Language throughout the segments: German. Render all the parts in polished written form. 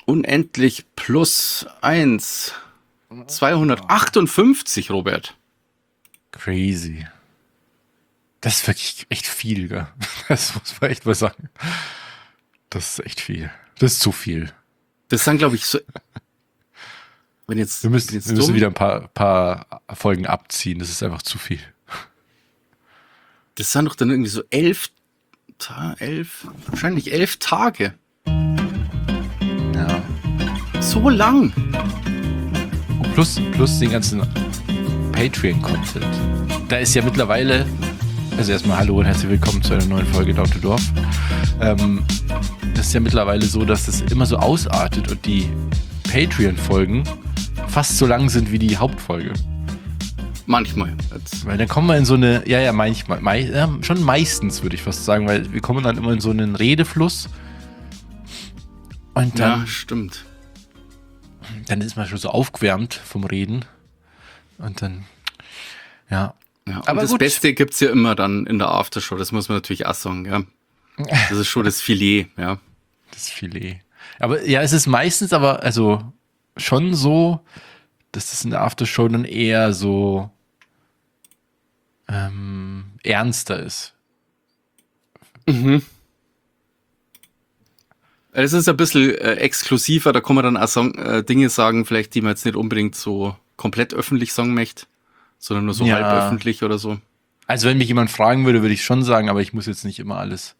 Unendlich plus 1. 258, Robert. Crazy. Das ist wirklich echt viel, gell? Das muss man echt mal sagen. Das ist echt viel. Das ist zu viel. Das sind, glaube ich, so. Wir müssen wieder ein paar Folgen abziehen. Das ist einfach zu viel. Das sind doch dann irgendwie so 11, wahrscheinlich 11 Tage. Ja. So lang. Und plus den ganzen Patreon-Content. Da ist ja mittlerweile, also erstmal hallo und herzlich willkommen zu einer neuen Folge Down to Dorf. Das ist ja mittlerweile so, dass es immer so ausartet und die Patreon-Folgen fast so lang sind wie die Hauptfolge. Manchmal. Weil dann kommen wir in so eine, manchmal, schon meistens würde ich fast sagen, weil wir kommen dann immer in so einen Redefluss. Und dann, ja, stimmt. Dann ist man schon so aufgewärmt vom Reden. Und dann, ja. Ja, aber das Beste gibt's ja immer dann in der Aftershow, das muss man natürlich auch sagen, ja. Das ist schon das Filet, ja. Das Filet. Aber ja, es ist meistens aber, also schon so, dass das in der Aftershow dann eher so ernster ist. Mhm. Es ist ein bisschen exklusiver, da kann man dann auch Dinge sagen, vielleicht, die man jetzt nicht unbedingt so komplett öffentlich sagen möchte, sondern nur so halb öffentlich oder so. Also wenn mich jemand fragen würde, würde ich schon sagen, aber ich muss jetzt nicht immer alles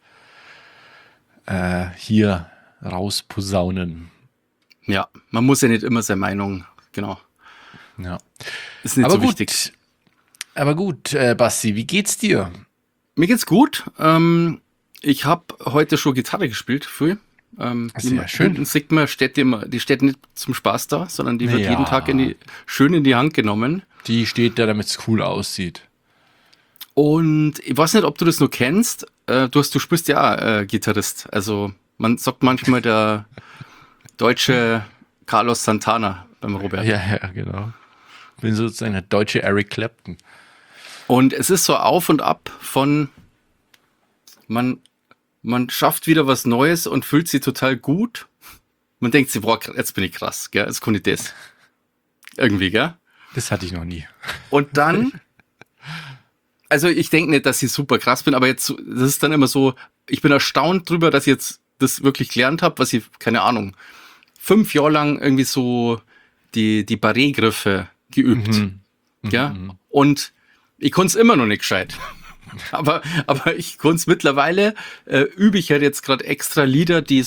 hier rausposaunen. Ja, man muss ja nicht immer seine Meinung, genau. Ja. Ist nicht aber so gut, wichtig. Aber gut, Basti, wie geht's dir? Mir geht's gut. Ich habe heute schon Gitarre gespielt, früh. Sehr schön. Sigma steht nicht zum Spaß da, sondern die wird jeden Tag schön in die Hand genommen. Die steht da, damit es cool aussieht. Und ich weiß nicht, ob du das nur kennst. Du spielst ja auch Gitarrist. Also man sagt manchmal der deutsche Carlos Santana beim Robert. Ja, genau. Ich bin sozusagen der deutsche Eric Clapton. Und es ist so auf und ab von man schafft wieder was Neues und fühlt sich total gut. Man denkt sich, boah, jetzt bin ich krass, gell? Jetzt kann ich das. Irgendwie, gell? Das hatte ich noch nie. Und dann, also ich denke nicht, dass ich super krass bin, aber jetzt, das ist dann immer so, ich bin erstaunt drüber, dass ich jetzt das wirklich gelernt habe, was ich, keine Ahnung, 5 Jahre lang irgendwie so die Barré-Griffe geübt. Ja? Und ich konnte es immer noch nicht gescheit. aber ich konnte es mittlerweile, übe ich halt jetzt gerade extra Lieder, die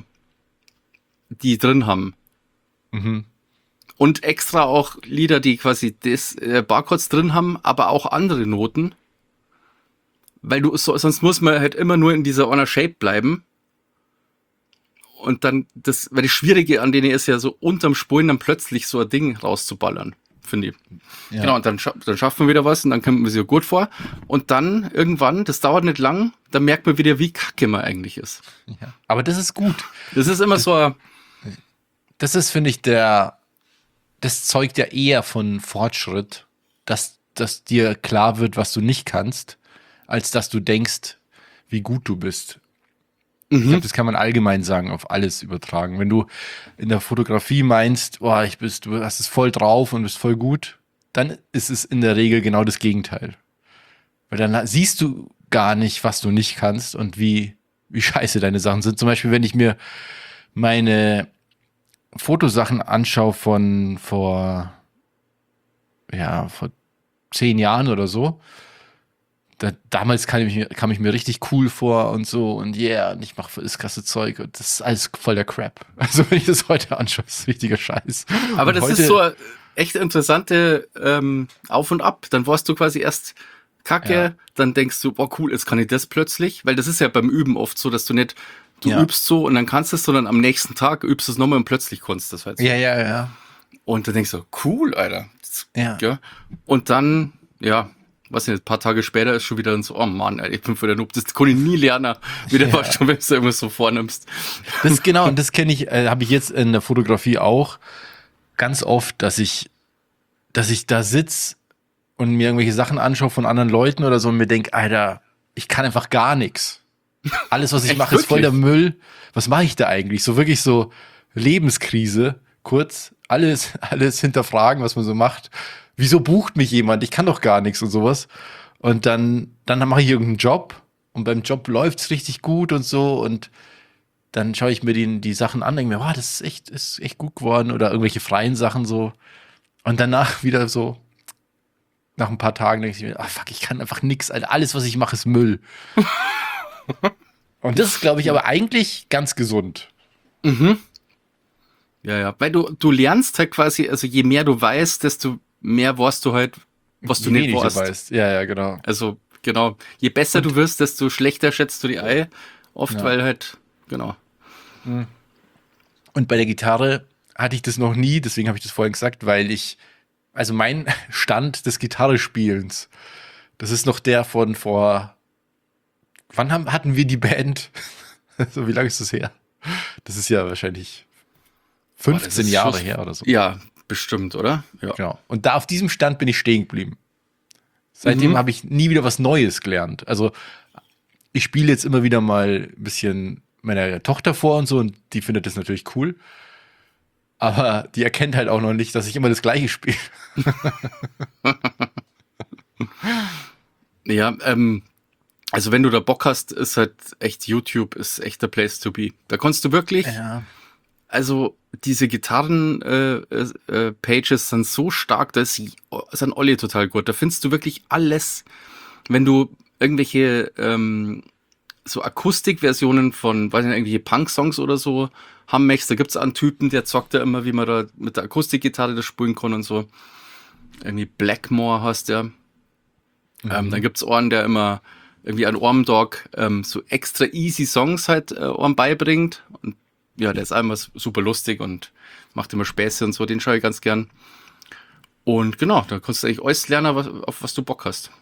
drin haben. Mhm. Und extra auch Lieder, die quasi das Barcodes drin haben, aber auch andere Noten. Weil sonst muss man halt immer nur in dieser einer Shape bleiben. Und dann, weil das Schwierige an denen ist ja so unterm Spulen dann plötzlich so ein Ding rauszuballern, finde ich. Ja. Genau, und dann schaffen wir wieder was und dann kommt man sich ja gut vor. Und dann irgendwann, das dauert nicht lang, dann merkt man wieder, wie kacke man eigentlich ist. Ja. Aber das ist gut. Das ist immer das ist, finde ich, das zeugt ja eher von Fortschritt, dass dir klar wird, was du nicht kannst, als dass du denkst, wie gut du bist. Ich glaube, das kann man allgemein sagen, auf alles übertragen. Wenn du in der Fotografie meinst, du hast es voll drauf und bist voll gut, dann ist es in der Regel genau das Gegenteil. Weil dann siehst du gar nicht, was du nicht kannst und wie scheiße deine Sachen sind. Zum Beispiel, wenn ich mir meine Fotosachen anschaue von vor 10 Jahren oder so, damals kam ich mir richtig cool vor und so und und ich mache das krasse Zeug und das ist alles voll der Crap. Also wenn ich das heute anschaue, ist das richtiger Scheiß. Aber das ist so eine echt interessante Auf und Ab. Dann warst du quasi erst kacke, dann denkst du, boah cool, jetzt kann ich das plötzlich, weil das ist ja beim Üben oft so, dass du übst so und dann kannst du es, sondern am nächsten Tag übst du es nochmal und plötzlich kannst du das halt so. Ja. Und dann denkst du, cool, Alter. Ja. Und dann, weiß nicht, ein paar Tage später ist schon wieder so, oh Mann, Alter, ich bin für der Noob, das kann ich nie lernen, wie der war schon, wenn du irgendwas so vornimmst. Das genau, und das kenne ich, habe ich jetzt in der Fotografie auch ganz oft, dass ich da sitze und mir irgendwelche Sachen anschaue von anderen Leuten oder so und mir denke, Alter, ich kann einfach gar nichts. Alles, was ich mache, ist voll der Müll. Was mache ich da eigentlich? So wirklich so Lebenskrise kurz alles hinterfragen, was man so macht. Wieso bucht mich jemand? Ich kann doch gar nichts und sowas. Und dann mache ich irgendeinen Job und beim Job läuft's richtig gut und so und dann schaue ich mir die Sachen an, denke mir, wow, das ist echt gut geworden oder irgendwelche freien Sachen so. Und danach wieder so, nach ein paar Tagen denke ich mir, fuck, ich kann einfach nix, Alter. Alles, was ich mache, ist Müll. Und das ist, glaube ich, aber eigentlich ganz gesund. Mhm. Ja, weil du lernst halt quasi, also je mehr du weißt, desto mehr weißt du halt, was du Je nicht weniger weißt. weißt. Ja, genau. Also, genau, je besser du wirst, desto schlechter schätzt du die Ei. Oft, Ja. weil halt, genau. Und bei der Gitarre hatte ich das noch nie, deswegen habe ich das vorhin gesagt, also mein Stand des Gitarrespielens, das ist noch der von hatten wir die Band? So, wie lange ist das her? Das ist ja wahrscheinlich Boah, das 15 ist Jahre schon- her oder so. Ja, bestimmt, oder? Ja. Genau. Und da auf diesem Stand bin ich stehen geblieben. Seitdem habe ich nie wieder was Neues gelernt. Also ich spiele jetzt immer wieder mal ein bisschen meiner Tochter vor und so und die findet das natürlich cool. Aber die erkennt halt auch noch nicht, dass ich immer das Gleiche spiele. Ja, also wenn du da Bock hast, ist halt echt YouTube, ist echt der Place to be. Da kannst du wirklich, Ja. also diese Gitarren-Pages sind so stark, da sind alle total gut. Da findest du wirklich alles, wenn du irgendwelche so Akustikversionen von, weiß nicht, irgendwelche Punk-Songs oder so haben möchtest, da gibt's einen Typen, der zockt ja immer, wie man da mit der Akustikgitarre das spielen kann und so. Irgendwie Blackmore heißt der. Dann gibt's einen, der immer irgendwie an Orm Dog so extra easy Songs halt Orm beibringt. Und ja, der ist einmal super lustig und macht immer Späße und so, den schaue ich ganz gern. Und genau, da kannst du eigentlich alles lernen, auf was du Bock hast.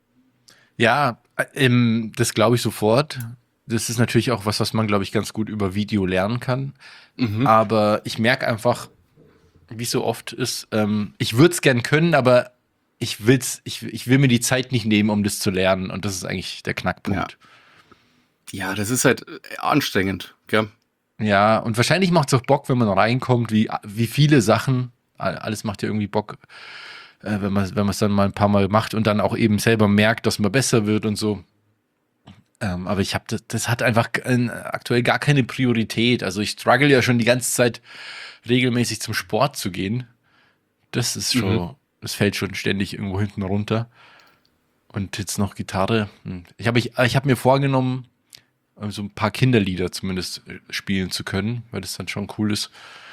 Ja, das glaube ich sofort. Das ist natürlich auch was man, glaube ich, ganz gut über Video lernen kann. Aber ich merke einfach, wie es so oft ist, ich würde es gern können, aber ich will mir die Zeit nicht nehmen, um das zu lernen. Und das ist eigentlich der Knackpunkt. Ja, das ist halt anstrengend, gell? Ja, und wahrscheinlich macht es auch Bock, wenn man reinkommt, wie viele Sachen. Alles macht ja irgendwie Bock, wenn man es dann mal ein paar Mal macht und dann auch eben selber merkt, dass man besser wird und so. Aber das hat einfach aktuell gar keine Priorität. Also ich struggle ja schon die ganze Zeit regelmäßig zum Sport zu gehen. Das ist schon, das fällt schon ständig irgendwo hinten runter. Und jetzt noch Gitarre. Ich hab mir vorgenommen, so ein paar Kinderlieder zumindest spielen zu können, weil das dann schon cool ist.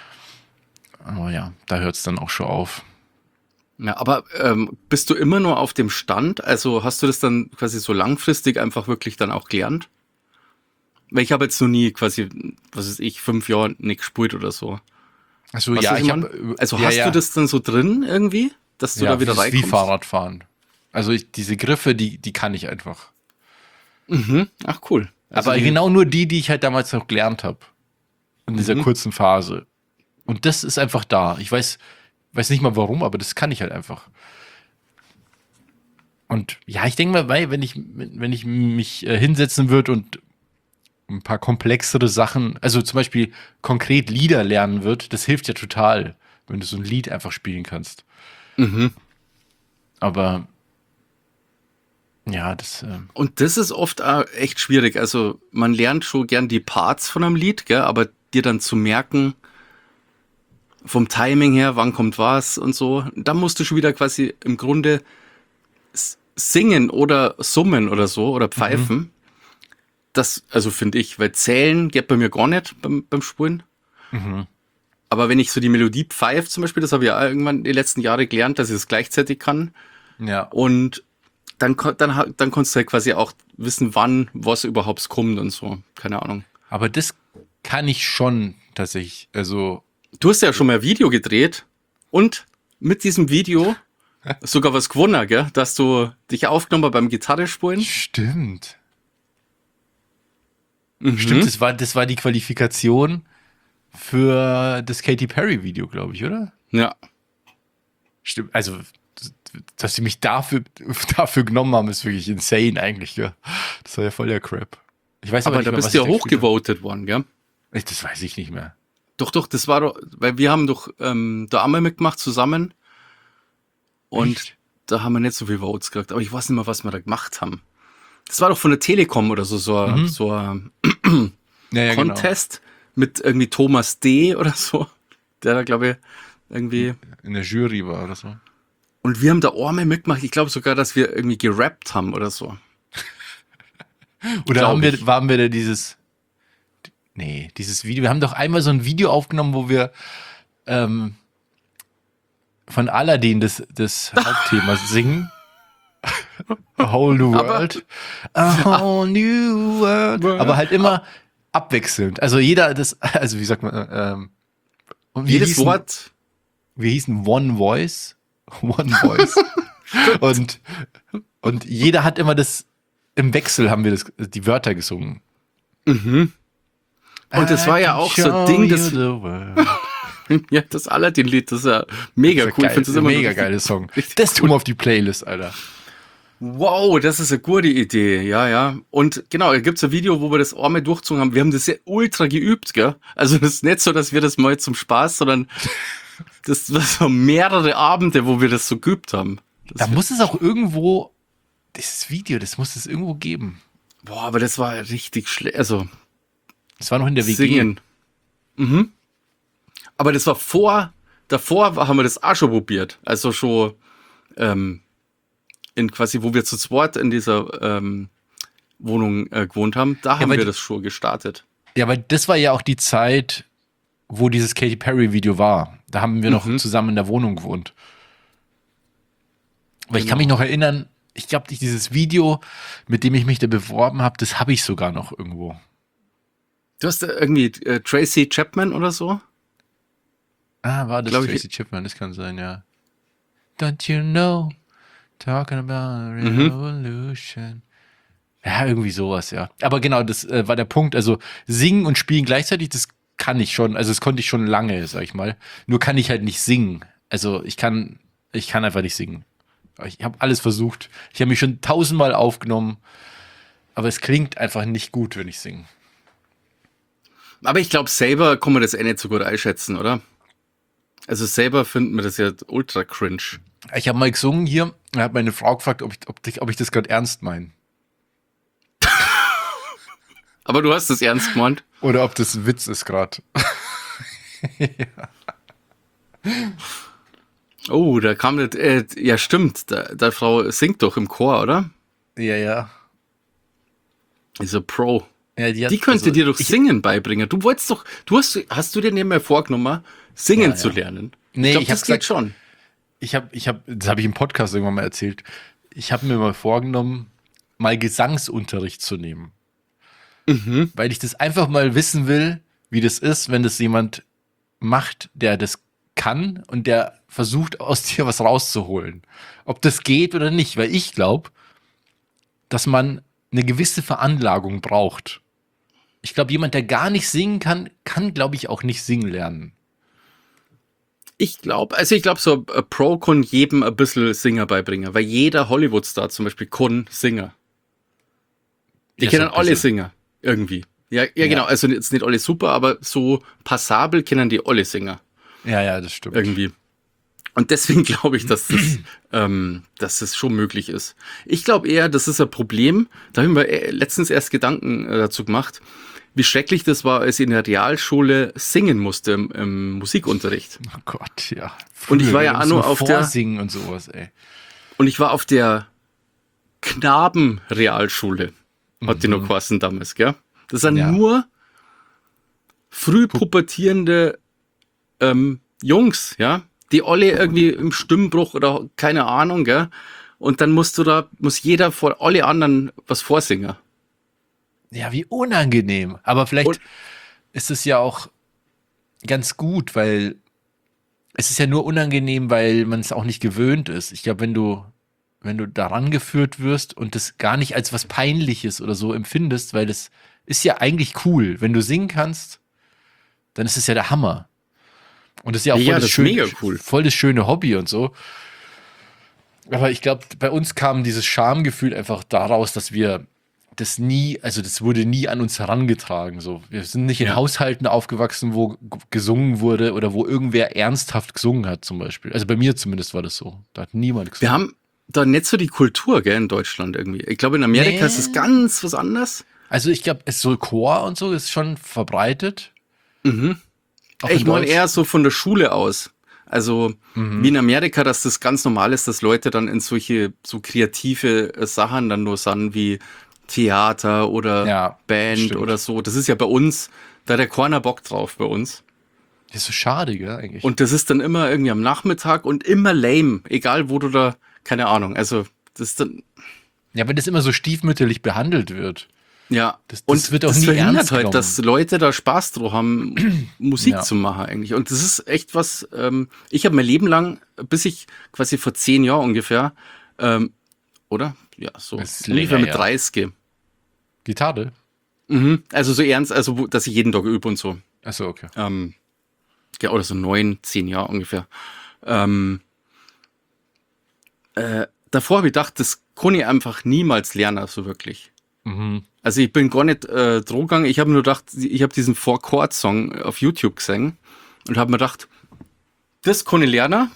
Aber ja, da hört es dann auch schon auf. Ja, aber bist du immer nur auf dem Stand? Also hast du das dann quasi so langfristig einfach wirklich dann auch gelernt? Weil ich habe jetzt noch nie quasi, was weiß ich, 5 Jahre nicht gespielt oder so. Also Weißt du, ja, was ich meine? habe. Also hast du das dann so drin irgendwie, dass du da wieder wie reinkommst? Fahrradfahren. Also diese Griffe, die kann ich einfach. Mhm. Ach cool. Also Aber die- genau nur die ich halt damals noch gelernt habe. In dieser kurzen Phase. Und das ist einfach da. Ich weiß nicht mal warum, aber das kann ich halt einfach. Und ja, ich denke mal, wenn ich mich hinsetzen würde und ein paar komplexere Sachen, also zum Beispiel konkret Lieder lernen würde, das hilft ja total, wenn du so ein Lied einfach spielen kannst. Aber ja, Und das ist oft auch echt schwierig. Also man lernt schon gern die Parts von einem Lied, gell, aber dir dann zu merken, vom Timing her, wann kommt was und so, dann musst du schon wieder quasi im Grunde singen oder summen oder so oder pfeifen. Das, also finde ich, weil zählen geht bei mir gar nicht beim Spulen. Aber wenn ich so die Melodie pfeife zum Beispiel, das habe ich ja irgendwann die letzten Jahre gelernt, dass ich das gleichzeitig kann. ja. Und dann kannst du halt quasi auch wissen, wann was überhaupt kommt und so. Keine Ahnung. Aber das kann ich schon tatsächlich. Also, Du hast ja schon mal ein Video gedreht und mit diesem Video sogar was gewonnen, gell? Dass du dich aufgenommen hast beim Gitarre spielen. stimmt. Stimmt, das war die Qualifikation für das Katy Perry Video, glaube ich, oder? Ja. Stimmt, also, dass sie mich dafür genommen haben, ist wirklich insane eigentlich, ja. Das war ja voll der Crap. Ich weiß Aber nicht da mehr, bist was du ja ich da gespielt hochgevotet worden, gell? habe. Das weiß ich nicht mehr. Doch, das war doch, weil wir haben doch da einmal mitgemacht zusammen und Echt? da haben wir nicht so viel Votes gekriegt, aber ich weiß nicht mehr, was wir da gemacht haben. Das war doch von der Telekom oder so, Mhm. so ein Ja, ja, genau. Contest mit irgendwie Thomas D. oder so, der da, glaube ich, irgendwie. In der Jury war oder so. Und wir haben da einmal mitgemacht. Ich glaube sogar, dass wir irgendwie gerappt haben oder so. Oder Glaub ich. waren wir da dieses Video. Wir haben doch einmal so ein Video aufgenommen, wo wir ähm, von Aladdin das Hauptthema singen. A whole new Aber- world. A whole new world. Aber halt immer abwechselnd. Also also wie sagt man, und Jedes Wort. wir hießen One Voice. One Voice. und jeder hat immer im Wechsel haben wir die Wörter gesungen. Und das war ja auch so ein Ding, das, das ja, das Aladdin-Lied, das ist ja mega cool. Ich finde das immer mega richtig- geiler Song. richtig Das tun wir auf die Playlist, Alter. Wow, das ist eine gute Idee. Ja, ja. Und genau, da gibt's ein Video, wo wir das einmal durchgezogen haben. Wir haben das ja ultra geübt, gell? Also das ist nicht so, dass wir das mal zum Spaß, sondern das war so mehrere Abende, wo wir das so geübt haben. Da muss es auch irgendwo, dieses Video, das muss es irgendwo geben. Boah, aber das war richtig schlecht. Also Das war noch in der WG. singen. Aber das war davor haben wir das auch schon probiert. Also schon in quasi, wo wir zu zweit in dieser Wohnung gewohnt haben, da haben weil wir die- das schon gestartet. Ja, weil das war ja auch die Zeit, wo dieses Katy Perry Video war. Da haben wir noch zusammen in der Wohnung gewohnt. Aber ich kann mich noch erinnern, ich glaube, dieses Video, mit dem ich mich da beworben habe, das habe ich sogar noch irgendwo. Du hast da irgendwie Tracy Chapman oder so? Ah, war das Glaub ich- Tracy Chapman? Das kann sein, ja. Don't you know, talking about a revolution. Ja, irgendwie sowas, ja. Aber genau, das war der Punkt. Also singen und spielen gleichzeitig, das kann ich schon. Also das konnte ich schon lange, sag ich mal. Nur kann ich halt nicht singen. Also ich kann einfach nicht singen. Ich habe alles versucht. Ich habe mich schon 1000-mal aufgenommen. Aber es klingt einfach nicht gut, wenn ich singe. Aber ich glaube, selber kann man das eh nicht so gut einschätzen, oder? Also selber finden wir das ja ultra cringe. Ich habe mal gesungen hier, da hat meine Frau gefragt, ob ich das gerade ernst meine. Aber du hast es ernst gemeint. Oder ob das ein Witz ist gerade. Oh, da kam das, ja stimmt, da Frau singt doch im Chor, oder? Ja, ja. Diese Pro. Ja, Die könnte dir doch Singen beibringen. Du wolltest doch, hast du dir nicht mehr vorgenommen, singen Ja, zu ja. lernen? Nee, glaub, ich hab das geht gesagt- schon. Das habe ich im Podcast irgendwann mal erzählt. Ich habe mir mal vorgenommen, mal Gesangsunterricht zu nehmen. Weil ich das einfach mal wissen will, wie das ist, wenn das jemand macht, der das kann und der versucht, aus dir was rauszuholen. Ob das geht oder nicht, weil ich glaube, dass man eine gewisse Veranlagung braucht. Ich glaube, jemand, der gar nicht singen kann, glaube ich, auch nicht singen lernen. Ich glaube, so ein Pro kann jedem ein bisschen Singer beibringen, weil jeder Hollywood-Star zum Beispiel kann Singer. Die Ja, kennen so ein alle bisschen. Singer, irgendwie. Ja, genau, also jetzt nicht alle super, aber so passabel kennen die alle Singer, Ja, das stimmt. irgendwie. Und deswegen glaube ich, dass das schon möglich ist. Ich glaube eher, das ist ein Problem, da habe ich mir letztens erst Gedanken dazu gemacht, wie schrecklich das war, als ich in der Realschule singen musste im Musikunterricht. Oh Gott, ja. Und ich war Früher, ja da auch musst du nur auf der- Vorsingen und sowas, ey. Und ich war auf der Knabenrealschule, hat die noch geheißen damals, gell? Das sind Ja. nur früh pubertierende Jungs, ja? Die alle irgendwie im Stimmbruch oder keine Ahnung, gell? Und dann muss jeder vor alle anderen was vorsingen. Ja, wie unangenehm. Aber vielleicht Und- ist es ja auch ganz gut, weil es ist ja nur unangenehm, weil man es auch nicht gewöhnt ist. Ich glaube, wenn du daran geführt wirst und das gar nicht als was Peinliches oder so empfindest, weil das ist ja eigentlich cool. Wenn du singen kannst, dann ist es ja der Hammer. Und das ist ja auch Ja, das ist mega cool. voll das schöne Hobby und so. Aber ich glaube, bei uns kam dieses Schamgefühl einfach daraus, dass wir das wurde nie an uns herangetragen. So. Wir sind nicht in Ja. Haushalten aufgewachsen, wo gesungen wurde oder wo irgendwer ernsthaft gesungen hat, zum Beispiel. Also bei mir zumindest war das so. Da hat niemand gesungen. Wir haben da nicht so die Kultur, gell, in Deutschland irgendwie. Ich glaube, in Amerika Nee. ist es ganz was anderes. Also ich glaube, es so Chor und so ist schon verbreitet. Auch Ich in meine Deutsch. eher so von der Schule aus. Also wie in Amerika, dass das ganz normal ist, dass Leute dann in solche so kreative Sachen dann nur sind wie Theater oder Ja, Band stimmt. oder so. Das ist ja bei uns, da hat der keiner Bock drauf bei uns. Das ist so schade, gell, eigentlich. Und das ist dann immer irgendwie am Nachmittag und immer lame, egal wo du da, keine Ahnung. Also das ist dann, ja, wenn das immer so stiefmütterlich behandelt wird. ja. Das Und wird auch das nie verhindert ernst halt, genommen. dass Leute da Spaß drauf haben, Musik Ja. zu machen eigentlich. Und das ist echt was, ich habe mein Leben lang, bis ich quasi vor 10 Jahren ungefähr, oder? Ja, so Das ist ungefähr länger, mit ja. 30. Gitarre? Also so ernst, also dass ich jeden Tag übe und so. Achso, okay. Ja, oder so 9, 10 Jahre ungefähr. Davor habe ich gedacht, das kann ich einfach niemals lernen, so wirklich. Also ich bin gar nicht drauf gegangen, ich habe nur gedacht, ich habe diesen Four-Chord-Song auf YouTube gesehen und habe mir gedacht, das kann ich lernen.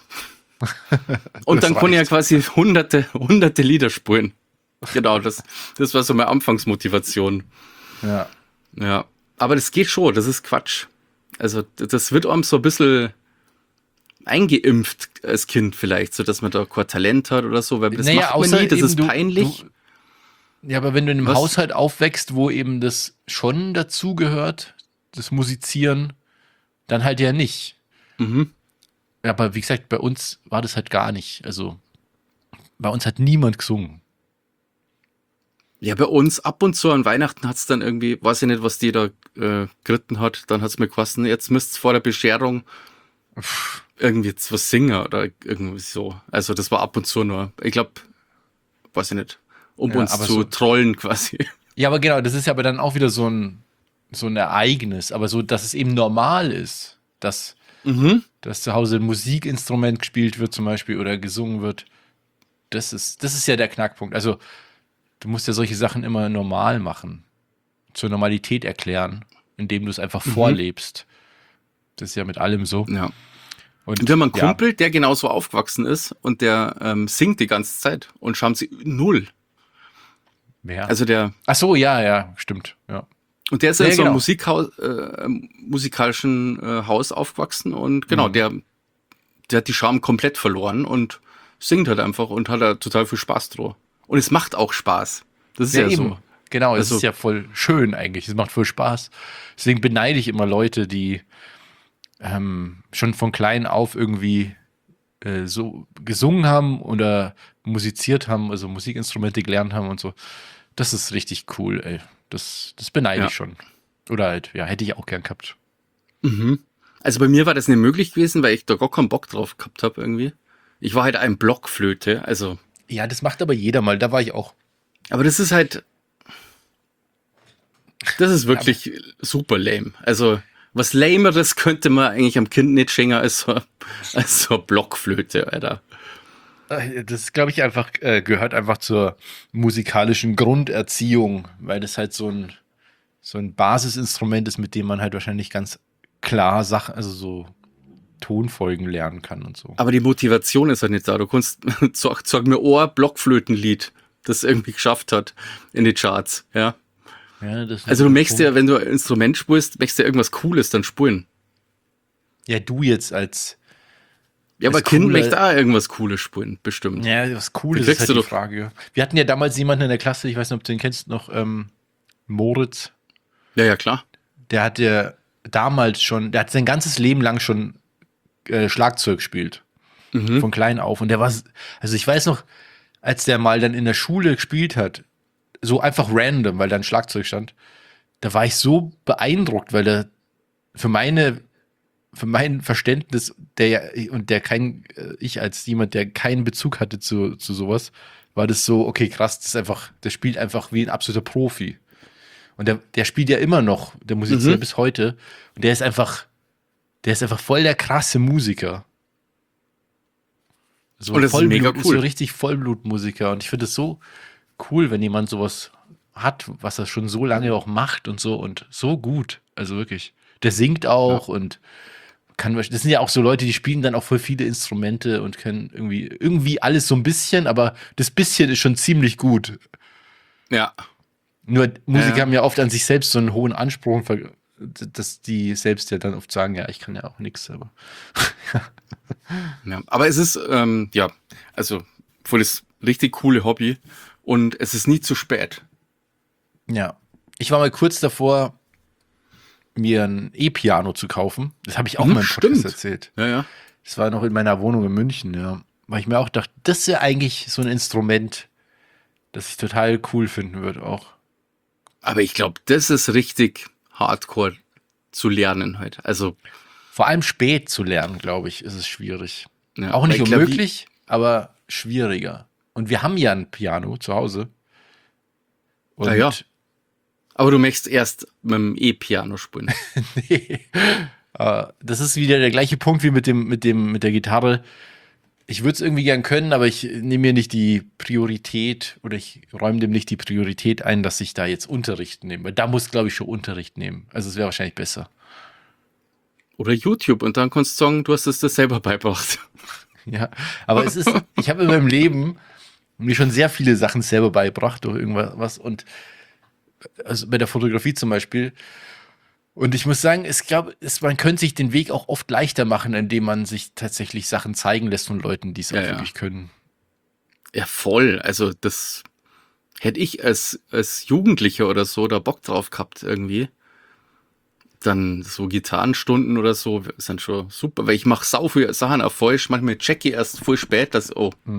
Und Das dann kann ich ja reicht. quasi hunderte Lieder spielen. Genau, das war so meine Anfangsmotivation. Ja. Ja, aber das geht schon, das ist Quatsch. Also das wird einem so ein bisschen eingeimpft als Kind vielleicht, so dass man da kein Talent hat oder so, weil das macht man nie, das eben ist peinlich. Ja, aber wenn du in einem Was? Haushalt aufwächst, wo eben das schon dazugehört, das Musizieren, dann halt ja nicht. Mhm. Aber wie gesagt, bei uns war das halt gar nicht. Also bei uns hat niemand gesungen. Ja, bei uns ab und zu an Weihnachten hat's dann irgendwie, weiß ich nicht, was die da geritten hat, dann hat's mir gekostet, jetzt müsst's vor der Bescherung irgendwie jetzt was singen oder irgendwie so. Also das war ab und zu nur, ich glaube, weiß ich nicht, um Ja, uns aber zu so- trollen quasi. Ja, aber genau, das ist ja aber dann auch wieder so ein Ereignis, aber so, dass es eben normal ist, dass zu Hause ein Musikinstrument gespielt wird zum Beispiel oder gesungen wird. Das ist ja der Knackpunkt. Also du musst ja solche Sachen immer normal machen, zur Normalität erklären, indem du es einfach vorlebst. Das ist ja mit allem so. Ja. Und Und wir haben einen ja, Kumpel, der genauso aufgewachsen ist und der singt die ganze Zeit und schauen sie null. wer? Also der, Ach so, ja, stimmt. Ja. und der ist Ja, in so einem genau. musikalischen Haus aufgewachsen und genau, der hat die Charme komplett verloren und singt halt einfach und hat da total viel Spaß drauf. Und es macht auch Spaß. Das ist ja, eben. so. Genau, es Also- ist ja voll schön eigentlich. Es macht voll Spaß. Deswegen beneide ich immer Leute, die schon von klein auf irgendwie so gesungen haben oder musiziert haben, also Musikinstrumente gelernt haben und so. Das ist richtig cool, ey. Das beneide Ja. ich schon. Oder halt, ja, hätte ich auch gern gehabt. Also bei mir war das nicht möglich gewesen, weil ich da gar keinen Bock drauf gehabt habe irgendwie. Ich war halt ein Blockflöte, also, Ja, das macht aber jeder mal. Da war ich auch. aber das ist halt, das ist wirklich super lame. Also, was lameres könnte man eigentlich am Kind nicht schenken als so eine Blockflöte, Alter. Das, glaube ich, einfach gehört einfach zur musikalischen Grunderziehung, weil das halt so ein Basisinstrument ist, mit dem man halt wahrscheinlich ganz klar Sachen, also so Tonfolgen lernen kann und so. Aber die Motivation ist halt nicht da. Du kannst, sag mir ein Blockflötenlied, das irgendwie geschafft hat in die Charts, ja. Ja, das ist Also du ein möchtest ja, Punkt. wenn du ein Instrument spielst, möchtest du ja irgendwas Cooles dann spielen. Ja, du jetzt als. Ja, aber Das Kind Coole- möchte auch irgendwas Cooles spielen, bestimmt. Ja, was cool Da ist, ist kriegst halt du die doch- Frage. Wir hatten ja damals jemanden in der Klasse, ich weiß nicht, ob du den kennst noch, Moritz. Ja, ja, klar. Der hat ja damals schon, der hat sein ganzes Leben lang schon Schlagzeug gespielt. Von klein auf. Und der war, also ich weiß noch, als der mal dann in der Schule gespielt hat, so einfach random, weil da ein Schlagzeug stand, da war ich so beeindruckt, weil der für mein Verständnis, ich als jemand, der keinen Bezug hatte zu sowas, war das so, okay, krass, der spielt einfach wie ein absoluter Profi. Und der spielt ja immer noch, der musiziert bis heute. Und der ist einfach voll der krasse Musiker. So Und das ist mega cool. So richtig Vollblutmusiker. Und ich finde es so cool, wenn jemand sowas hat, was er schon so lange auch macht und so gut. Also wirklich. Der singt auch und das sind ja auch so Leute, die spielen dann auch voll viele Instrumente und können irgendwie alles so ein bisschen, aber das bisschen ist schon ziemlich gut. Ja. Nur Musiker Ja. haben ja oft an sich selbst so einen hohen Anspruch, dass die selbst ja dann oft sagen, ja, ich kann ja auch nichts, aber Ja, aber es ist, also voll das richtig coole Hobby und es ist nie zu spät. ja. Ich war mal kurz davor, mir ein E-Piano zu kaufen. Das habe ich auch mal im Podcast erzählt. Ja, ja. Das war noch in meiner Wohnung in München, ja. Weil ich mir auch dachte, das ist ja eigentlich so ein Instrument, das ich total cool finden würde auch. Aber ich glaube, das ist richtig hardcore zu lernen heute. Also, Vor allem spät zu lernen, glaube ich, ist es schwierig. ja, Auch nicht weil Klavier- unmöglich, aber schwieriger. Und wir haben ja ein Piano zu Hause. Und Ja, ja. Aber du möchtest erst mit dem E-Piano spielen. nee. Das ist wieder der gleiche Punkt wie mit der Gitarre. Ich würde es irgendwie gern können, aber ich nehme mir nicht die Priorität oder ich räume dem nicht die Priorität ein, dass ich da jetzt Unterricht nehme. Weil da muss, glaube ich, schon Unterricht nehmen. Also es wäre wahrscheinlich besser. Oder YouTube und dann kannst du sagen, du hast es dir selber beigebracht. Ja, aber ich habe in meinem Leben mir schon sehr viele Sachen selber beigebracht durch irgendwas und also bei der Fotografie zum Beispiel. Und ich muss sagen, man könnte sich den Weg auch oft leichter machen, indem man sich tatsächlich Sachen zeigen lässt von Leuten, die es auch Ja, ja. wirklich können. Ja, voll. Also das hätte ich als Jugendlicher oder so da Bock drauf gehabt irgendwie. Dann so Gitarrenstunden oder so sind schon super, weil ich mache sau viele Sachen auch falsch. Manchmal check ich erst voll spät, das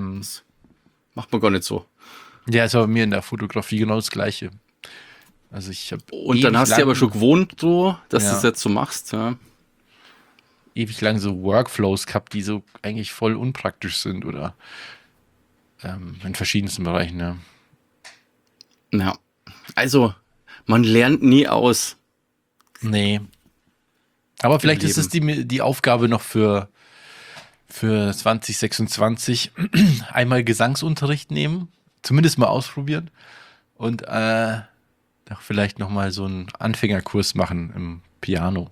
macht man gar nicht so. Ja, ist aber bei mir in der Fotografie genau das Gleiche. Also ich habe Und dann hast du aber schon gewohnt, so, dass Ja. du es jetzt so machst. Ja. ewig lang so Workflows gehabt, die so eigentlich voll unpraktisch sind oder in verschiedensten Bereichen, ja. Ja. Also, man lernt nie aus. Nee. Aber vielleicht ist es die Aufgabe noch für 2026 einmal Gesangsunterricht nehmen, zumindest mal ausprobieren und vielleicht noch mal so einen Anfängerkurs machen im Piano.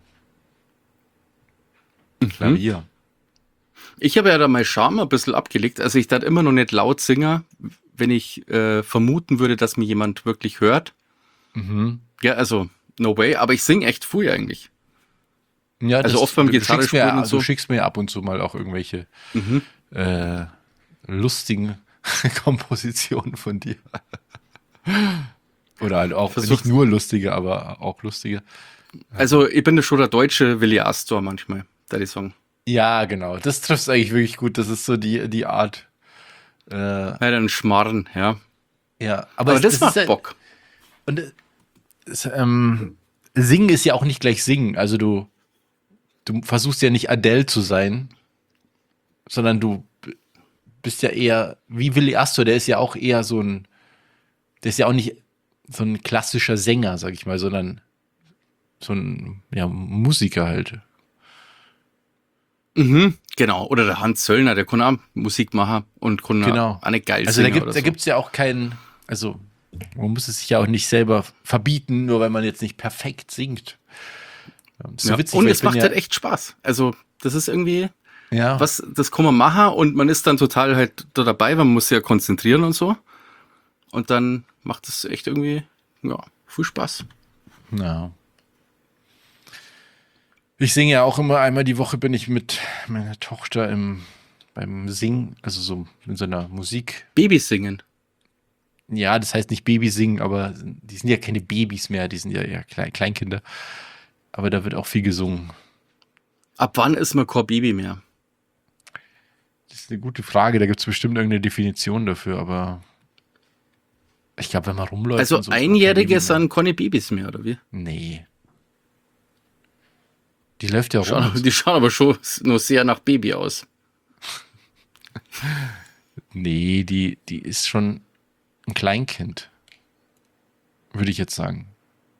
Klavier. Ich habe ja da mein Charme ein bisschen abgelegt. Also ich darf immer noch nicht laut singen, wenn ich vermuten würde, dass mir jemand wirklich hört. Mhm. Ja, also no way. Aber ich singe echt früh eigentlich. Ja, Also oft beim du schickst Gitarrespielen mir, und so. Du schickst mir ab und zu mal auch irgendwelche lustigen Kompositionen von dir. Oder halt auch nicht nur lustige, aber auch lustige. Also ich bin da schon der deutsche Willi Astor manchmal, da die Song. Ja, genau. Das trifft eigentlich wirklich gut. Das ist so die Art. Ja, dann Schmarren, ja. Ja, Aber das macht ist Bock. Und Singen ist ja auch nicht gleich Singen. Also du versuchst ja nicht Adele zu sein, sondern du bist ja eher wie Willi Astor. Der ist ja auch eher der ist ja auch nicht so ein klassischer Sänger, sag ich mal, sondern so ein Musiker halt. Mhm, genau. Oder der Hans Zöllner, der kann auch Musik machen und kann Genau. auch nicht geil Also singen. da gibt's ja auch also man muss es sich ja auch nicht selber verbieten, nur weil man jetzt nicht perfekt singt. Das ist so Ja. witzig, Und weil es macht halt echt Spaß. Also das ist irgendwie ja. das kann man machen und man ist dann total halt da dabei, man muss sich ja konzentrieren und so. Und dann macht es echt irgendwie, ja, viel Spaß. Ja. Ich singe ja auch immer einmal die Woche, bin ich mit meiner Tochter beim Singen, also so in so einer Musik. Babysingen. Ja, das heißt nicht Babysingen, aber die sind ja keine Babys mehr, die sind ja eher Kleinkinder. Aber da wird auch viel gesungen. Ab wann ist man kein Baby mehr? Das ist eine gute Frage, da gibt es bestimmt irgendeine Definition dafür, aber ich glaube, wenn man rumläuft. Also und so, ist man kein Einjährige Baby mehr. sind keine Babys mehr, oder wie? Nee. Die läuft ja rum. Die schauen aber schon nur sehr nach Baby aus. Nee, die ist schon ein Kleinkind. Würde ich jetzt sagen.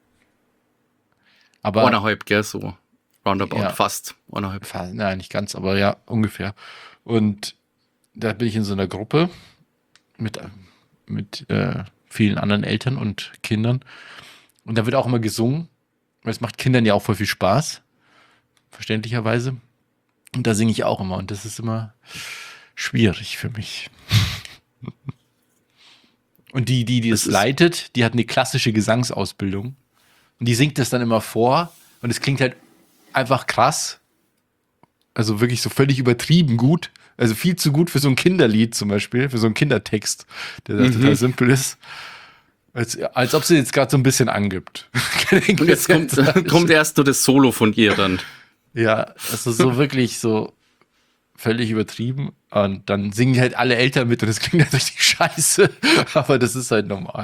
Aber Eineinhalb, gell, so. Roundabout, Ja. fast. Eineinhalb. Nein, nicht ganz, aber ja, ungefähr. Und da bin ich in so einer Gruppe mit vielen anderen Eltern und Kindern. Und da wird auch immer gesungen, weil es macht Kindern ja auch voll viel Spaß, verständlicherweise. Und da singe ich auch immer und das ist immer schwierig für mich. Und die das leitet, die hat eine klassische Gesangsausbildung und die singt das dann immer vor und es klingt halt einfach krass. Also wirklich so völlig übertrieben gut. Also viel zu gut für so ein Kinderlied zum Beispiel, für so einen Kindertext, der da total simpel ist. Als ob sie jetzt gerade so ein bisschen angibt. Und jetzt kommt erst nur das Solo von ihr dann. Ja, also so wirklich so völlig übertrieben. Und dann singen halt alle Eltern mit und es klingt halt richtig scheiße. Aber das ist halt normal.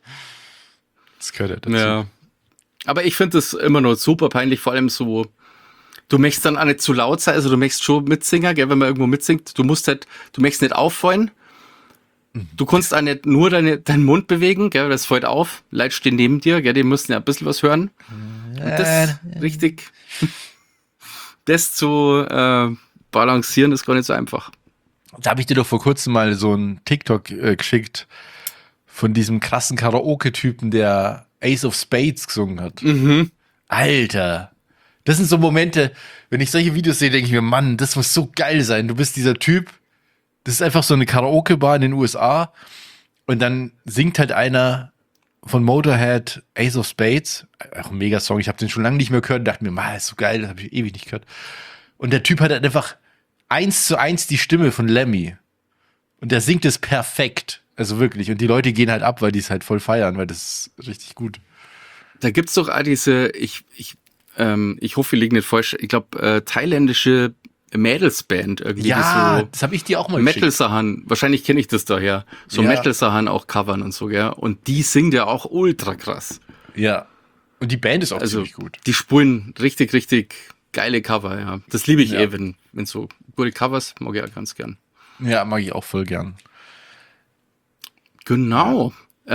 Das gehört halt dazu. Ja. Aber ich finde das immer noch super peinlich, vor allem so, du möchtest dann auch nicht zu laut sein, also du möchtest schon mitsingen, gell, wenn man irgendwo mitsingt, du möchtest nicht auffallen. Du kannst auch nicht nur deinen Mund bewegen, gell, das fällt auf. Leute stehen neben dir, gell, die müssen ja ein bisschen was hören. Und das richtig, das zu balancieren, ist gar nicht so einfach. Da habe ich dir doch vor kurzem mal so ein TikTok geschickt von diesem krassen Karaoke-Typen, der Ace of Spades gesungen hat. Mhm. Alter, das sind so Momente, wenn ich solche Videos sehe, denke ich mir, Mann, das muss so geil sein. Du bist dieser Typ, das ist einfach so eine Karaoke-Bar in den USA und dann singt halt einer von Motorhead Ace of Spades, auch ein Mega-Song, ich habe den schon lange nicht mehr gehört und dachte mir, ist so geil, das habe ich ewig nicht gehört. Und der Typ hat halt einfach 1:1 die Stimme von Lemmy und der singt es perfekt, also wirklich. Und die Leute gehen halt ab, weil die es halt voll feiern, weil das ist richtig gut. Da gibt's doch auch diese, ich hoffe, wir liegen nicht falsch, ich glaube, thailändische Mädelsband irgendwie. Ja, die so das habe ich dir auch mal Metal-Sachen, wahrscheinlich kenne ich das daher, so Ja. Metal-Sachen auch covern und so, gell. Und die singt ja auch ultra krass. Ja. Und die Band ist auch Also, ziemlich gut. die spulen richtig, richtig geile Cover, ja. Das liebe ich Ja. wenn so gute Covers, mag ich auch ganz gern. Ja, mag ich auch voll gern. Genau.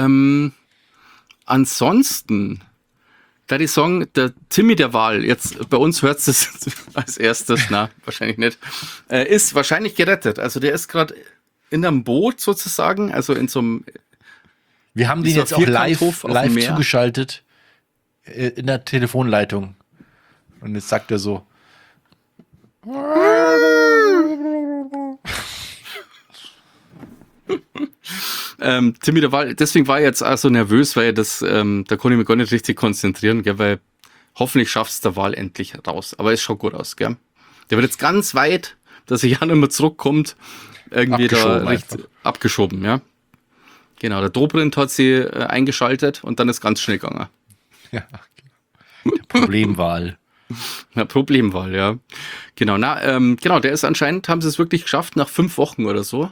Ansonsten, da die Song, der Timmy der Wahl, jetzt bei uns hört es als erstes, na, wahrscheinlich nicht, ist wahrscheinlich gerettet. Also der ist gerade in einem Boot sozusagen, also in so einem, Wir haben den Dieser jetzt auch live, Vierkanthof auf dem live Meer. zugeschaltet in der Telefonleitung. Und jetzt sagt er so, Timmy der Wahl, deswegen war ich jetzt auch so nervös, weil da konnte ich mich gar nicht richtig konzentrieren, gell, weil hoffentlich schafft es der Wahl endlich raus. Aber es schaut gut aus, gell. Der wird jetzt ganz weit, dass er ja nicht mehr zurückkommt, irgendwie da Abgeschoben recht abgeschoben, ja. Genau, der Dobrindt hat sie eingeschaltet und dann ist ganz schnell gegangen. ja, der Problemwahl. Na, Problemwahl, ja. Genau, genau, der ist anscheinend, haben sie es wirklich geschafft, nach 5 Wochen oder so.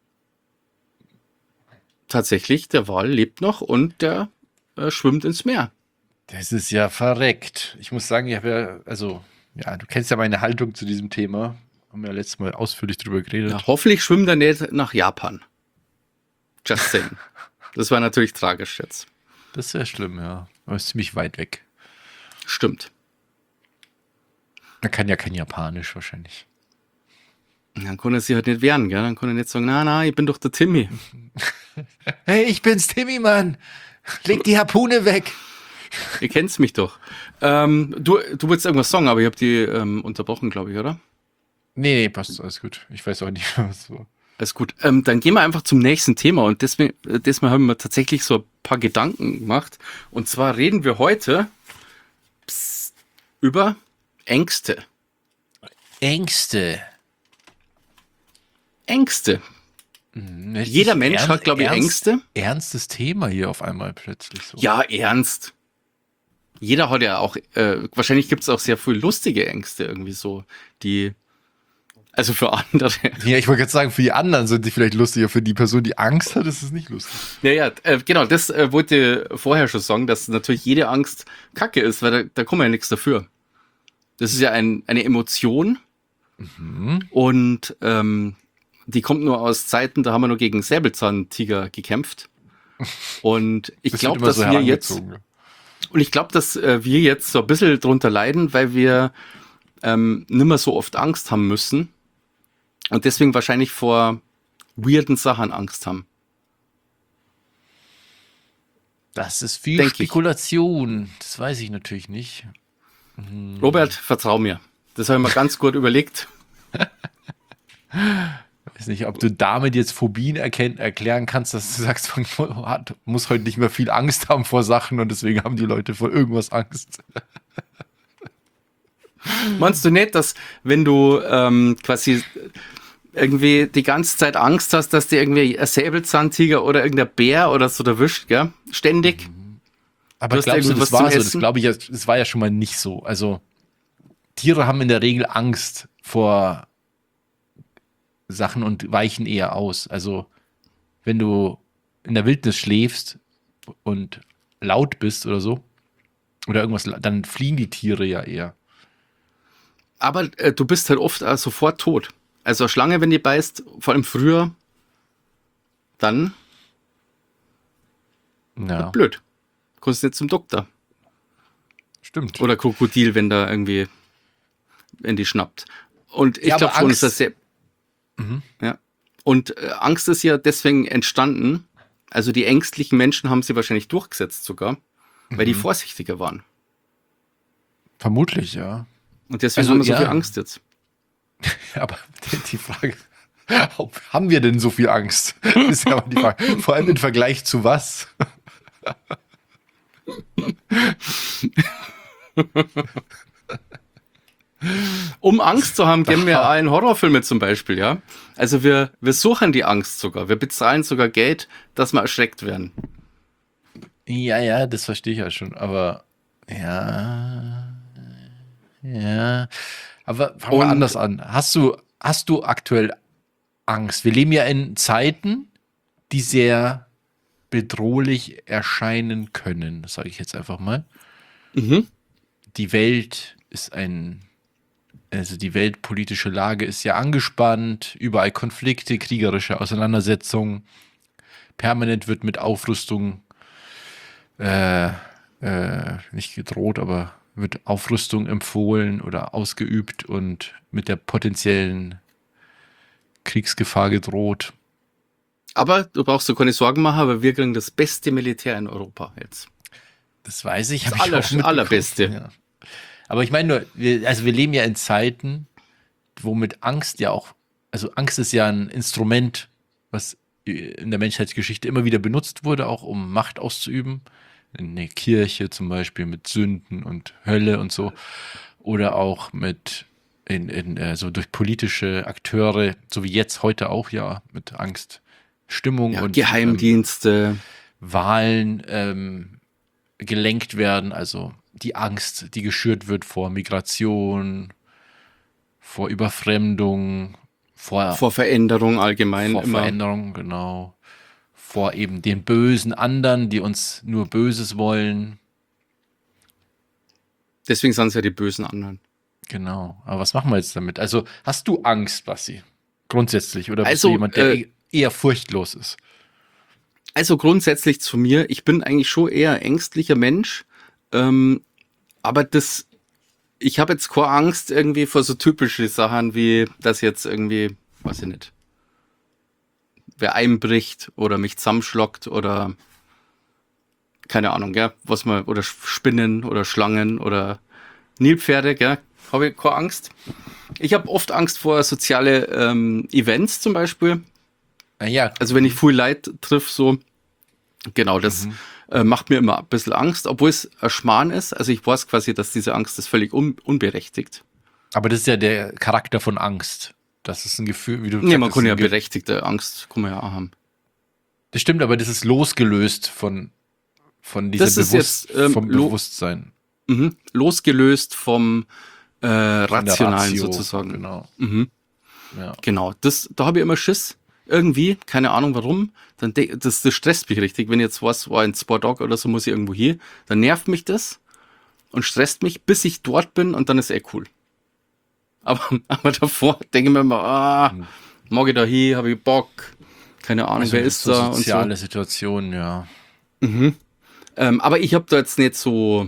Tatsächlich, der Wal lebt noch und der schwimmt ins Meer. Das ist ja verreckt. Ich muss sagen, ich habe ja, du kennst ja meine Haltung zu diesem Thema. Haben wir ja letztes Mal ausführlich drüber geredet. Ja, hoffentlich schwimmt er nicht nach Japan. Just saying. Das war natürlich tragisch jetzt. Das wäre schlimm, ja. Aber ist ziemlich weit weg. Stimmt. Er kann ja kein Japanisch wahrscheinlich. Dann konnte er sich halt nicht wehren, gell? Dann konnte er nicht sagen, na, ich bin doch der Timmy. Hey, ich bin's, Timmy, Mann. Leg die Harpune weg. Ihr kennt's mich doch. Du wolltest irgendwas sagen, aber ich habe die unterbrochen, glaube ich, oder? Nee, passt, alles gut. Ich weiß auch nicht, was so. Alles gut. Dann gehen wir einfach zum nächsten Thema und diesmal haben wir tatsächlich so ein paar Gedanken gemacht. Und zwar reden wir heute über Ängste. Ängste. Ängste. Jeder Mensch hat, glaube ich, Ängste. Ernstes Thema hier auf einmal plötzlich so. Ja, ernst. Jeder hat ja auch, wahrscheinlich gibt es auch sehr viel lustige Ängste irgendwie so, also für andere. Ja, ich wollte gerade sagen, für die anderen sind die vielleicht lustiger. Für die Person, die Angst hat, ist es nicht lustig. Ja, genau, das wollte ich vorher schon sagen, dass natürlich jede Angst Kacke ist, weil da kann man ja nichts dafür. Das ist ja eine Emotion und die kommt nur aus Zeiten, da haben wir nur gegen Säbelzahntiger gekämpft. Und ich glaube, dass wir jetzt so ein bisschen drunter leiden, weil wir nimmer so oft Angst haben müssen und deswegen wahrscheinlich vor weirden Sachen Angst haben. Das ist viel Denk ich. Spekulation. Das weiß ich natürlich nicht. Robert, vertrau mir. Das habe ich mir ganz gut überlegt. Ich weiß nicht, ob du damit jetzt Phobien erklären kannst, dass du sagst, man muss heute nicht mehr viel Angst haben vor Sachen und deswegen haben die Leute vor irgendwas Angst. Meinst du nicht, dass wenn du quasi irgendwie die ganze Zeit Angst hast, dass dir irgendwie ein Säbelzahntiger oder irgendein Bär oder so erwischt, gell? Ständig. Aber Du hast glaubst du, irgendwie das was zum war so? Das Essen? glaube ich, das war ja schon mal nicht so. Also Tiere haben in der Regel Angst vor Sachen und weichen eher aus. Also wenn du in der Wildnis schläfst und laut bist oder so, oder irgendwas, dann fliehen die Tiere ja eher. Aber du bist halt oft sofort tot. Also eine Schlange, wenn die beißt, vor allem früher, dann Ja, blöd. Kommst nicht zum Doktor. stimmt. Oder Krokodil, wenn die schnappt. Und ich Ja, aber glaube schon, ist Angst- das sehr. Ja. Und Angst ist ja deswegen entstanden. Also die ängstlichen Menschen haben sie wahrscheinlich durchgesetzt sogar, weil die vorsichtiger waren. Vermutlich, ja. Und deswegen Also, haben wir so ja. viel Angst jetzt. Aber die Frage, haben wir denn so viel Angst? Ist ja aber die Frage. Vor allem im Vergleich zu was? Um Angst zu haben, gehen wir in Horrorfilme zum Beispiel, ja. Also wir suchen die Angst sogar. Wir bezahlen sogar Geld, dass wir erschreckt werden. Ja, das verstehe ich ja schon. Aber ja. Aber fangen wir Und- anders an. Hast du aktuell Angst? Wir leben ja in Zeiten, die sehr bedrohlich erscheinen können, sage ich jetzt einfach mal. Mhm. Die Welt also die weltpolitische Lage ist ja angespannt, überall Konflikte, kriegerische Auseinandersetzungen, permanent wird mit Aufrüstung nicht gedroht, aber wird Aufrüstung empfohlen oder ausgeübt und mit der potenziellen Kriegsgefahr gedroht. Aber du brauchst dir keine Sorgen machen, weil wir kriegen das beste Militär in Europa jetzt. Das weiß ich, Das habe ich auch mitbekommen. Allerbeste. Ja. Aber ich meine nur, wir leben ja in Zeiten, wo mit Angst ja auch, also Angst ist ja ein Instrument, was in der Menschheitsgeschichte immer wieder benutzt wurde, auch um Macht auszuüben. In der Kirche zum Beispiel mit Sünden und Hölle und so. Oder auch mit so durch politische Akteure, so wie jetzt heute auch ja, mit Angst, Stimmung Ja, und Geheimdienste. Wahlen gelenkt werden, also die Angst, die geschürt wird vor Migration, vor Überfremdung, vor Veränderung allgemein immer. Veränderung, genau, vor eben den bösen anderen, die uns nur Böses wollen. Deswegen sind es ja die bösen anderen. Genau. Aber was machen wir jetzt damit? Also hast du Angst, Basti? Grundsätzlich? Oder bist Also, du jemand, der eher furchtlos ist? Also grundsätzlich zu mir, ich bin eigentlich schon eher ängstlicher Mensch, aber ich habe jetzt keine Angst irgendwie vor so typische Sachen wie, dass jetzt irgendwie, weiß ich nicht, wer einbricht oder mich zusammenschlockt oder keine Ahnung, gell, oder Spinnen oder Schlangen oder Nilpferde, gell, habe ich keine Angst. Ich habe oft Angst vor soziale Events zum Beispiel. Ja, Also wenn ich viel Leid triff, so, genau, das macht mir immer ein bisschen Angst, obwohl es ein Schmarrn ist. Also ich weiß quasi, dass diese Angst ist völlig unberechtigt. aber das ist ja der Charakter von Angst. Das ist ein Gefühl, wie du Nee, man sagtest, kann ja ein Ge- berechtigte Angst, kann man ja auch haben. Das stimmt, aber das ist losgelöst von diesem Das ist jetzt, vom Bewusstsein. Losgelöst vom Von der Rationalen Ratio, sozusagen. Genau. Mhm. Ja. Genau, da habe ich immer Schiss. Irgendwie, keine Ahnung warum. Das stresst mich richtig. Wenn jetzt was war in Sportdog oder so, muss ich irgendwo hier. Dann nervt mich das und stresst mich, bis ich dort bin und dann ist cool. Aber davor denke ich mir immer, mag ich da hier, habe ich Bock. Keine Ahnung, Also wer ist so da und so. soziale Situation, ja. Aber ich habe da jetzt nicht so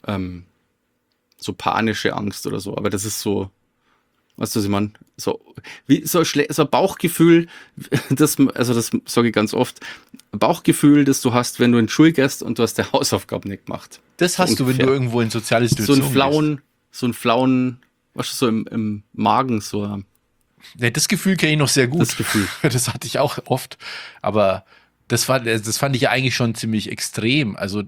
panische Angst oder so. Aber das ist so, weißt du, was ich meine? So ein Bauchgefühl, das sage ich ganz oft, Bauchgefühl, das du hast, wenn du in die Schule gehst und du hast der Hausaufgaben nicht gemacht. Das hast du, wenn du irgendwo in soziale Situationen So einen flauen, was ist so im Magen, so. Ja, das Gefühl kenne ich noch sehr gut. Das Gefühl. Das hatte ich auch oft. Aber das fand ich ja eigentlich schon ziemlich extrem. Also,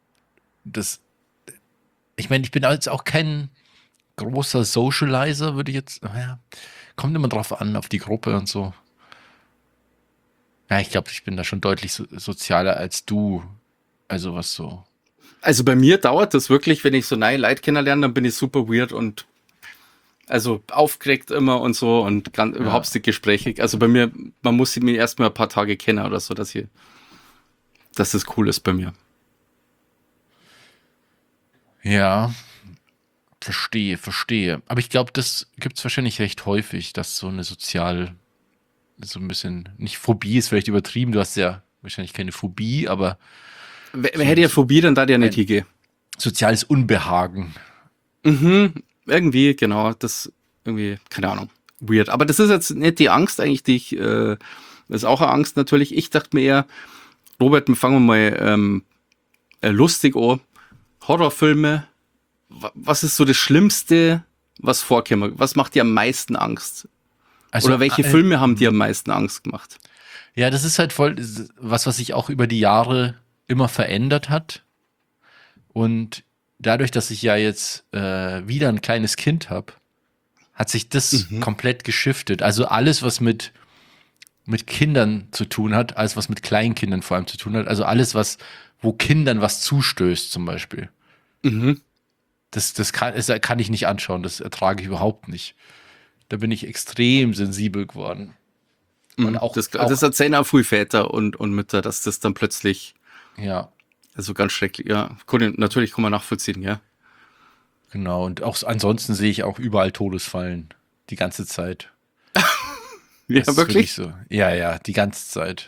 ich meine, ich bin jetzt auch kein großer Socializer, würde ich jetzt, naja, kommt immer drauf an, auf die Gruppe und so. Ja, ich glaube, ich bin da schon deutlich sozialer als du. Also, was so. Also bei mir dauert das wirklich, wenn ich so neue Leute kennenlerne, dann bin ich super weird und also aufgeregt immer und so und überhaupt nicht gesprächig. Also bei mir, man muss mich erstmal ein paar Tage kennen oder so, dass das cool ist bei mir. Ja, verstehe. Aber ich glaube, das gibt es wahrscheinlich recht häufig, dass so eine so ein bisschen, nicht Phobie ist vielleicht übertrieben, du hast ja wahrscheinlich keine Phobie, aber Wer hätte ja Phobie, dann da ja nicht hingehen. soziales Unbehagen. Irgendwie, genau, das irgendwie, keine Ahnung, weird. Aber das ist jetzt nicht die Angst eigentlich, das ist auch eine Angst natürlich. Ich dachte mir eher, Robert, fangen wir mal lustig an. Horrorfilme, was ist so das Schlimmste, was vorkäme? Was macht dir am meisten Angst? Also, Oder welche Filme haben dir am meisten Angst gemacht? Ja, das ist halt voll was sich auch über die Jahre immer verändert hat. Und dadurch, dass ich ja jetzt wieder ein kleines Kind habe, hat sich das komplett geschiftet. Also alles, was mit Kindern zu tun hat, alles, was mit Kleinkindern vor allem zu tun hat, also alles, wo Kindern was zustößt zum Beispiel. Das kann ich nicht anschauen, das ertrage ich überhaupt nicht. Da bin ich extrem sensibel geworden. Und das erzählen auch früh Väter und Mütter, dass das dann plötzlich, ja, also ganz schrecklich, ja, natürlich kann man nachvollziehen, ja. Genau, und auch ansonsten sehe ich auch überall Todesfallen die ganze Zeit. Ja, Das ist wirklich? so. Ja, die ganze Zeit.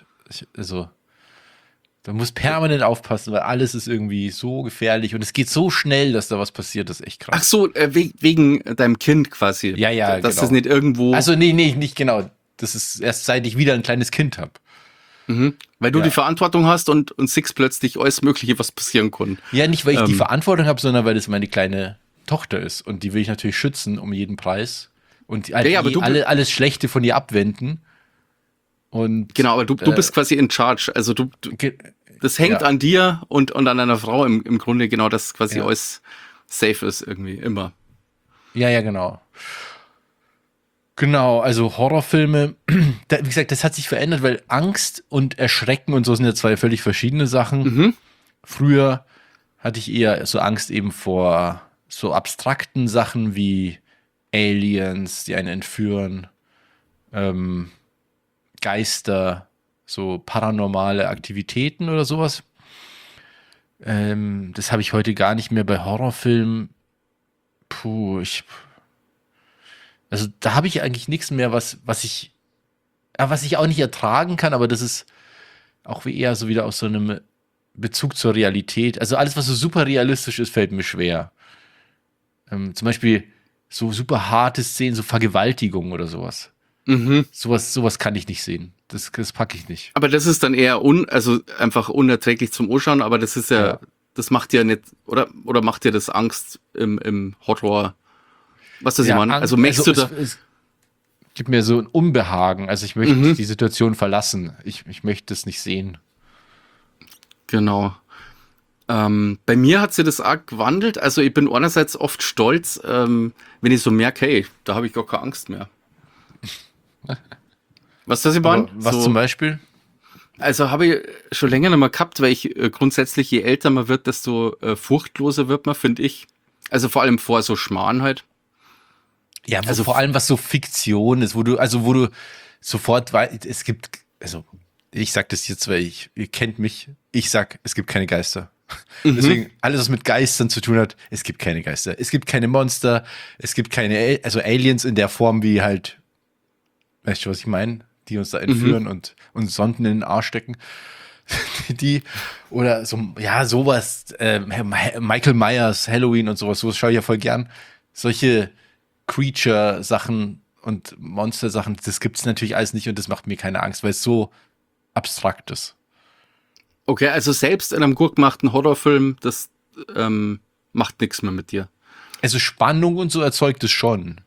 Da muss permanent aufpassen, weil alles ist irgendwie so gefährlich und es geht so schnell, dass da was passiert, das ist echt krass. Ach so, wegen deinem Kind quasi. Ja, dass genau. das nicht irgendwo. Also nee, nicht genau. Das ist erst seit ich wieder ein kleines Kind habe. Weil du die Verantwortung hast und siehst plötzlich alles Mögliche, was passieren kann. Ja, nicht weil ich die Verantwortung habe, sondern weil es meine kleine Tochter ist und die will ich natürlich schützen um jeden Preis und halt aber alles Schlechte von ihr abwenden. Und genau, aber du bist quasi in charge. Also das hängt an dir und an deiner Frau im Grunde genau, dass quasi alles safe ist irgendwie, immer. Ja, genau. Genau, also Horrorfilme, wie gesagt, das hat sich verändert, weil Angst und Erschrecken und so sind ja zwei völlig verschiedene Sachen. Früher hatte ich eher so Angst eben vor so abstrakten Sachen wie Aliens, die einen entführen, Geister, so paranormale Aktivitäten oder sowas. Das habe ich heute gar nicht mehr bei Horrorfilmen. Also da habe ich eigentlich nichts mehr, was ich auch nicht ertragen kann, aber das ist auch wie eher so wieder aus so einem Bezug zur Realität. Also alles, was so super realistisch ist, fällt mir schwer. Zum Beispiel so super harte Szenen, so Vergewaltigung oder sowas. Sowas kann ich nicht sehen. Das packe ich nicht. Aber das ist dann eher also einfach unerträglich zum Anschauen, aber das ist das macht dir nicht, oder macht dir das Angst im Horror? Was das ich meine? Also möchtest du da. Es gibt mir so ein Unbehagen. Also ich möchte die Situation verlassen. Ich möchte es nicht sehen. Genau. Bei mir hat sich das auch gewandelt. Also ich bin einerseits oft stolz, wenn ich so merke, hey, da habe ich gar keine Angst mehr. Was das ich meine? Was zum Beispiel? Also habe ich schon länger nicht mehr gehabt, weil ich grundsätzlich, je älter man wird, desto furchtloser wird man, finde ich. Also vor allem vor so Schmarrn halt. Ja, also vor allem was so Fiktion ist, wo du sofort weißt, es gibt, also ich sag das jetzt, weil ihr kennt mich, ich sag, es gibt keine Geister. Deswegen, alles, was mit Geistern zu tun hat, es gibt keine Geister. Es gibt keine Monster, es gibt keine, also Aliens in der Form wie halt, weißt du, was ich meine? Die uns da entführen und uns Sonden in den Arsch stecken. Oder so, ja, sowas, Michael Myers, Halloween und sowas schaue ich ja voll gern. Solche Creature-Sachen und Monster-Sachen, das gibt's natürlich alles nicht und das macht mir keine Angst, weil es so abstrakt ist. Okay, also selbst in einem gut gemachten Horrorfilm, das macht nichts mehr mit dir. Also Spannung und so erzeugt es schon.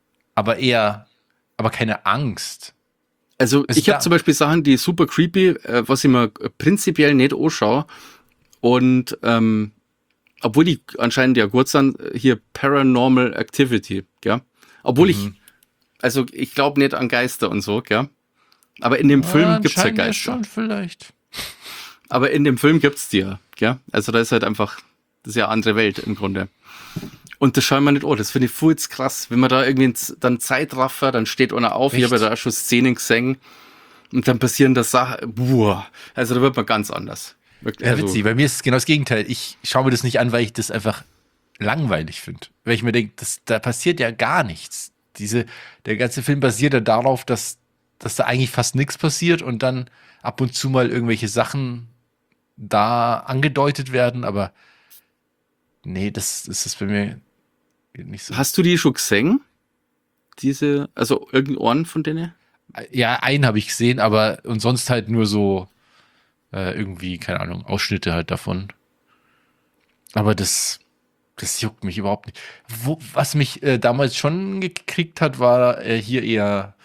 Aber keine Angst. Also Also ich habe zum Beispiel Sachen, die super creepy, was ich mir prinzipiell nicht anschaue. Und obwohl die anscheinend ja gut sind, hier Paranormal Activity, ja. Obwohl ich glaube nicht an Geister und so, ja. Aber in dem Film gibt's ja anscheinend ja Geister. schon vielleicht. Aber in dem Film gibt's die ja. Also da ist halt einfach, das ist ja eine andere Welt im Grunde. Und das schauen wir nicht, das finde ich voll krass. Wenn man da irgendwie dann Zeitraffer, dann steht einer auf, ich habe ja da auch schon Szenen gesehen und dann passieren da Sachen, also da wird man ganz anders. Wirklich, Ja, witzig, bei mir ist es genau das Gegenteil. Ich schaue mir das nicht an, weil ich das einfach langweilig finde. Weil ich mir denke, da passiert ja gar nichts. Der ganze Film basiert ja darauf, dass da eigentlich fast nichts passiert und dann ab und zu mal irgendwelche Sachen da angedeutet werden, aber nee, das ist bei mir nicht so. Hast du die schon gesehen? Also irgendeinen von denen? Ja, einen habe ich gesehen, aber und sonst halt nur so irgendwie, keine Ahnung, Ausschnitte halt davon. Aber das juckt mich überhaupt nicht. Was mich damals schon gekriegt hat, war hier eher,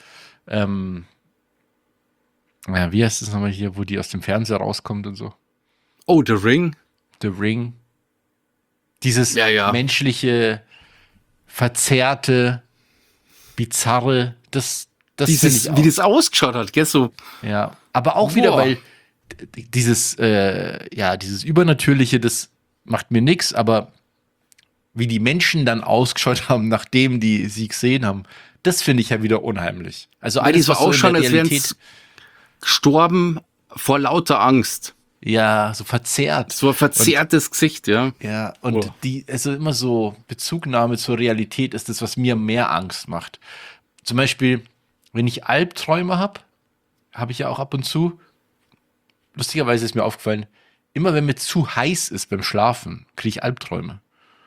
ja, wie heißt das nochmal hier, wo die aus dem Fernseher rauskommt und so? Oh, The Ring. The Ring. Dieses Ja. menschliche, verzerrte, bizarre, das finde ich auch. Wie das ausgeschaut hat, gell, so. Ja, aber auch wieder, weil dieses Übernatürliche, das macht mir nichts, aber wie die Menschen dann ausgeschaut haben, nachdem die sie gesehen haben, das finde ich ja wieder unheimlich. Also Weil die alles, so was so in ausschauen, der als wären Realität, gestorben vor lauter Angst. ja, so verzerrt. So ein verzerrtes Gesicht, ja. Ja, und also immer so Bezugnahme zur Realität ist das, was mir mehr Angst macht. Zum Beispiel, wenn ich Albträume habe ich ja auch ab und zu. Lustigerweise ist mir aufgefallen, immer wenn mir zu heiß ist beim Schlafen, kriege ich Albträume.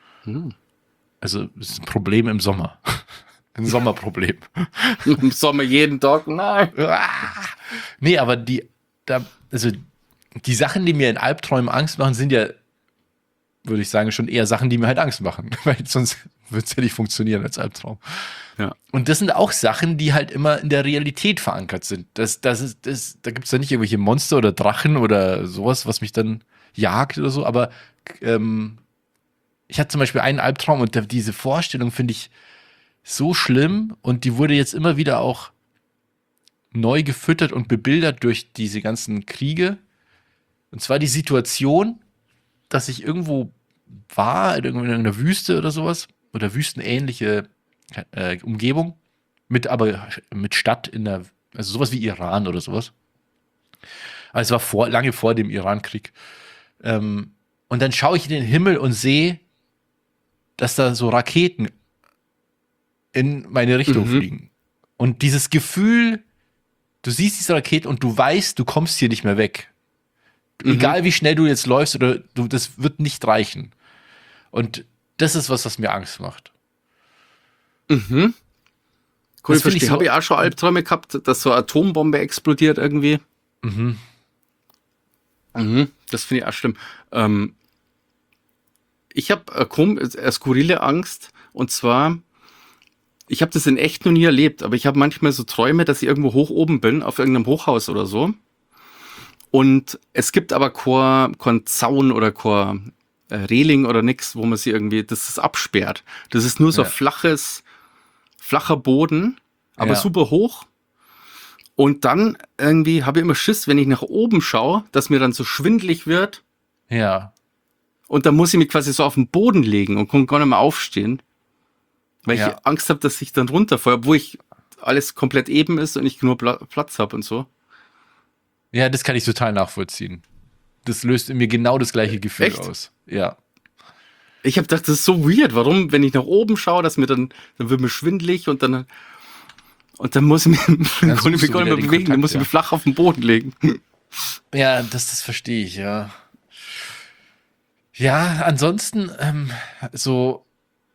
Also, das ist ein Problem im Sommer. Ein Sommerproblem. Im Sommer jeden Tag, nein. Nee, aber also die Sachen, die mir in Albträumen Angst machen, sind ja, würde ich sagen, schon eher Sachen, die mir halt Angst machen. Weil sonst würde es ja nicht funktionieren als Albtraum. Ja. Und das sind auch Sachen, die halt immer in der Realität verankert sind. Da gibt es ja nicht irgendwelche Monster oder Drachen oder sowas, was mich dann jagt oder so, aber ich hatte zum Beispiel einen Albtraum und diese Vorstellung finde ich so schlimm und die wurde jetzt immer wieder auch neu gefüttert und bebildert durch diese ganzen Kriege. Und zwar die Situation, dass ich irgendwo war, in irgendeiner Wüste oder sowas, oder wüstenähnliche Umgebung, aber mit Stadt also sowas wie Iran oder sowas. Aber es war lange vor dem Iran-Krieg. Und dann schaue ich in den Himmel und sehe, dass da so Raketen in meine Richtung fliegen. Und dieses Gefühl, du siehst diese Rakete und du weißt, du kommst hier nicht mehr weg. Egal wie schnell du jetzt läufst das wird nicht reichen. Und das ist was mir Angst macht. Cool, Das ich verstehe. so, Habe ich auch schon Albträume gehabt, dass so eine Atombombe explodiert irgendwie. Das finde ich auch schlimm. Ich habe eine skurrile Angst. Und zwar, ich habe das in echt noch nie erlebt, aber ich habe manchmal so Träume, dass ich irgendwo hoch oben bin, auf irgendeinem Hochhaus oder so. Und es gibt aber kein Zaun oder kein Reling oder nix, wo man sie irgendwie, das ist absperrt. Das ist nur so flacher Boden, aber super hoch. Und dann irgendwie habe ich immer Schiss, wenn ich nach oben schaue, dass mir dann so schwindelig wird. Ja. Und dann muss ich mich quasi so auf den Boden legen und kann gar nicht mehr aufstehen. Weil ich Angst habe, dass ich dann runterfalle, obwohl alles komplett eben ist und ich nur Platz habe und so. Ja, das kann ich total nachvollziehen. Das löst in mir genau das gleiche Gefühl aus. Ja. Ich habe gedacht, das ist so weird. Warum, wenn ich nach oben schaue, dass mir dann wird mir schwindelig und dann muss ich mich gar nicht mehr bewegen, dann muss ich mich flach auf den Boden legen. Ja, das verstehe ich, ja. Ja, ansonsten so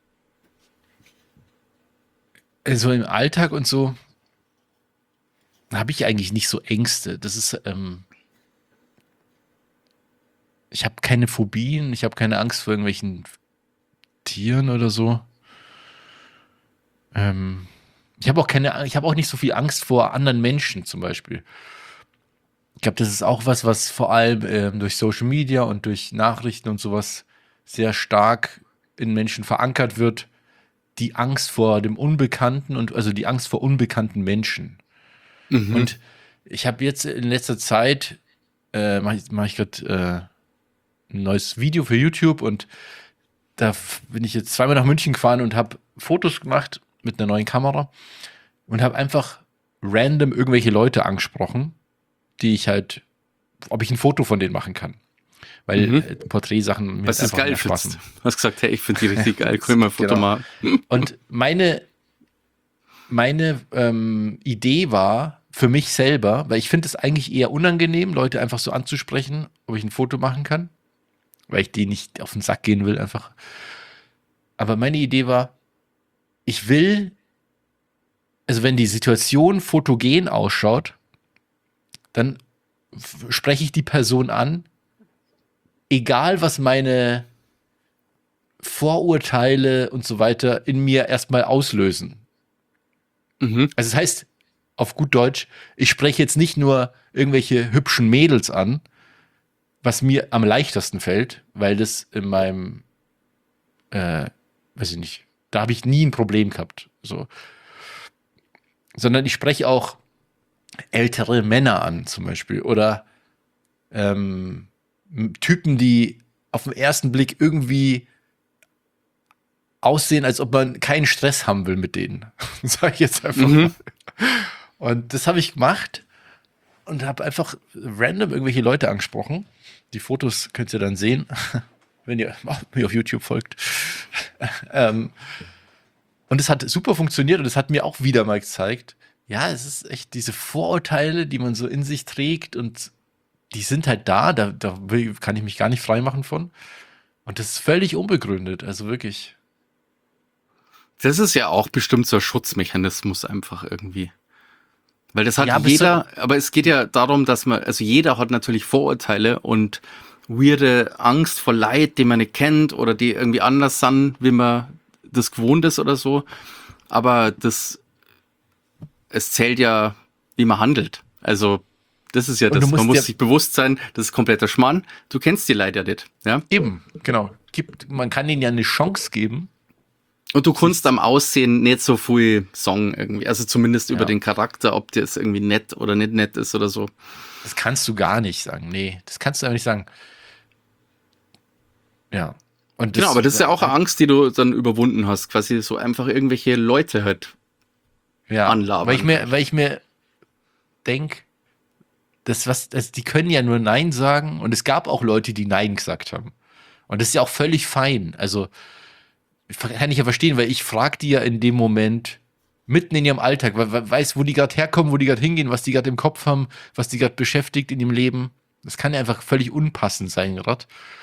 im Alltag und so habe ich eigentlich nicht so Ängste. Das ist ich habe keine Phobien, ich habe keine Angst vor irgendwelchen Tieren oder so. Ich habe auch nicht so viel Angst vor anderen Menschen zum Beispiel. Ich glaube, das ist auch was vor allem durch Social Media und durch Nachrichten und sowas sehr stark in Menschen verankert wird. Die Angst vor dem Unbekannten und also die Angst vor unbekannten Menschen. Mhm. Und ich habe jetzt in letzter Zeit mach ich gerade ein neues Video für YouTube und da bin ich jetzt zweimal nach München gefahren und habe Fotos gemacht mit einer neuen Kamera und habe einfach random irgendwelche Leute angesprochen, die ich halt, ob ich ein Foto von denen machen kann. Weil Porträtsachen mir Was du einfach geil mehr Spaß findest. machen. Du hast gesagt, hey, ich finde die richtig geil, können wir mal ein Foto Genau. machen. Und meine Idee war für mich selber, weil ich finde es eigentlich eher unangenehm, Leute einfach so anzusprechen, ob ich ein Foto machen kann, weil ich denen nicht auf den Sack gehen will einfach. Aber meine Idee war, ich will, also wenn die Situation fotogen ausschaut, dann spreche ich die Person an, egal was meine Vorurteile und so weiter in mir erstmal auslösen. Mhm. Also das heißt, auf gut Deutsch, ich spreche jetzt nicht nur irgendwelche hübschen Mädels an, was mir am leichtesten fällt, weil das in meinem, weiß ich nicht, da habe ich nie ein Problem gehabt. So. Sondern ich spreche auch ältere Männer an, zum Beispiel. Oder Typen, die auf den ersten Blick irgendwie aussehen, als ob man keinen Stress haben will mit denen. Sag ich jetzt einfach mal. Und das habe ich gemacht und habe einfach random irgendwelche Leute angesprochen. Die Fotos könnt ihr dann sehen, wenn ihr mir auf YouTube folgt. Und es hat super funktioniert und es hat mir auch wieder mal gezeigt, ja, es ist echt diese Vorurteile, die man so in sich trägt und die sind halt da kann ich mich gar nicht freimachen von. Und das ist völlig unbegründet, also wirklich. Das ist ja auch bestimmt so ein Schutzmechanismus einfach irgendwie. Weil das hat Ja, jeder, aber es geht ja darum, dass also jeder hat natürlich Vorurteile und weirde Angst vor Leid, die man nicht kennt oder die irgendwie anders sind, wie man das gewohnt ist oder so. Aber es zählt ja, wie man handelt. Also, das ist ja Und das. du Man musst muss sich bewusst sein, das ist kompletter Schmarrn. Du kennst die leider nicht, ja? eben, genau. Man kann ihnen ja eine Chance geben. Und du kannst am Aussehen nicht so viel sagen irgendwie. Also zumindest über Ja. den Charakter, ob der jetzt irgendwie nett oder nicht nett ist oder so. Das kannst du gar nicht sagen. Nee, das kannst du einfach nicht sagen. Ja. Und Genau, aber das ist ja auch eine Angst, die du dann überwunden hast. Quasi so einfach irgendwelche Leute halt ja, anlabern. weil ich mir denke, die können ja nur Nein sagen und es gab auch Leute, die Nein gesagt haben. Und das ist ja auch völlig fein. Also kann ich ja verstehen, weil ich frage die ja in dem Moment mitten in ihrem Alltag, weiß, wo die gerade herkommen, wo die gerade hingehen, was die gerade im Kopf haben, was die gerade beschäftigt in ihrem Leben. Das kann ja einfach völlig unpassend sein gerade.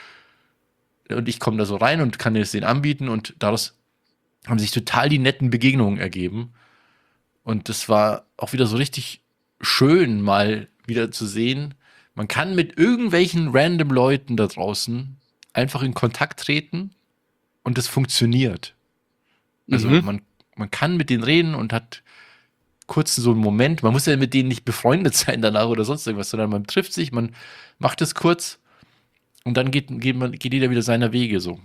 Und ich komme da so rein und kann es denen anbieten und daraus haben sich total die netten Begegnungen ergeben. Und das war auch wieder so richtig schön, mal wieder zu sehen. Man kann mit irgendwelchen random Leuten da draußen einfach in Kontakt treten und das funktioniert. Also man kann mit denen reden und hat kurz so einen Moment. Man muss ja mit denen nicht befreundet sein danach oder sonst irgendwas, sondern man trifft sich, man macht es kurz und dann geht jeder wieder seiner Wege so.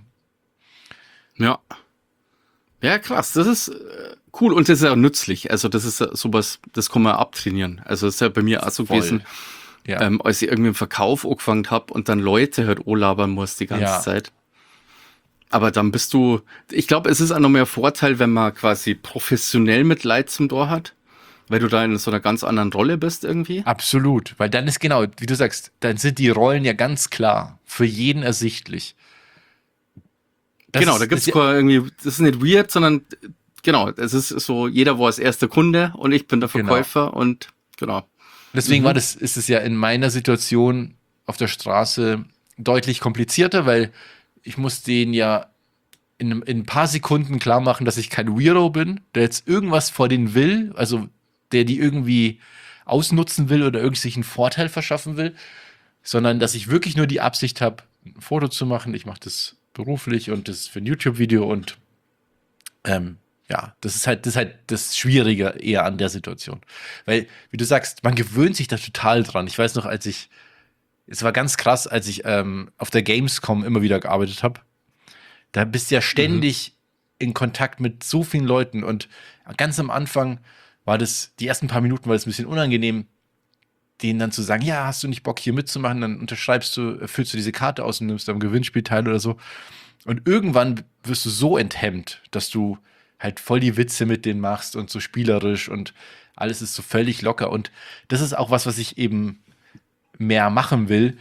Ja. Ja, krass. Das ist cool und das ist ja auch nützlich. Also das ist sowas, das kann man abtrainieren. Also das ist ja bei mir auch so Voll. gewesen, Ja. als ich irgendwie im Verkauf angefangen habe und dann Leute halt anlabern muss die ganze Ja. Zeit. Aber dann ich glaube, es ist auch noch mehr Vorteil, wenn man quasi professionell mit Leid zum Tor hat, weil du da in so einer ganz anderen Rolle bist irgendwie. Absolut, weil dann ist genau, wie du sagst, dann sind die Rollen ja ganz klar, für jeden ersichtlich. Genau, da gibt's irgendwie, das ist nicht weird, sondern genau, es ist so, jeder war als erster Kunde und ich bin der Verkäufer und genau. Deswegen ist es ja in meiner Situation auf der Straße deutlich komplizierter, weil ich muss denen ja in ein paar Sekunden klar machen, dass ich kein Weirdo bin, der jetzt irgendwas vor denen will, also der die irgendwie ausnutzen will oder irgendwie sich einen Vorteil verschaffen will, sondern dass ich wirklich nur die Absicht habe, ein Foto zu machen. Ich mache das beruflich und das für ein YouTube-Video und ja, das ist halt das Schwierige eher an der Situation. Weil, wie du sagst, man gewöhnt sich da total dran. Ich weiß noch, es war ganz krass, als ich auf der Gamescom immer wieder gearbeitet habe. Da bist du ja ständig in Kontakt mit so vielen Leuten und ganz am Anfang die ersten paar Minuten war das ein bisschen unangenehm, denen dann zu sagen, ja, hast du nicht Bock hier mitzumachen, dann füllst du diese Karte aus und nimmst am Gewinnspiel teil oder so. Und irgendwann wirst du so enthemmt, dass du halt voll die Witze mit denen machst und so spielerisch und alles ist so völlig locker. Und das ist auch was ich eben mehr machen will,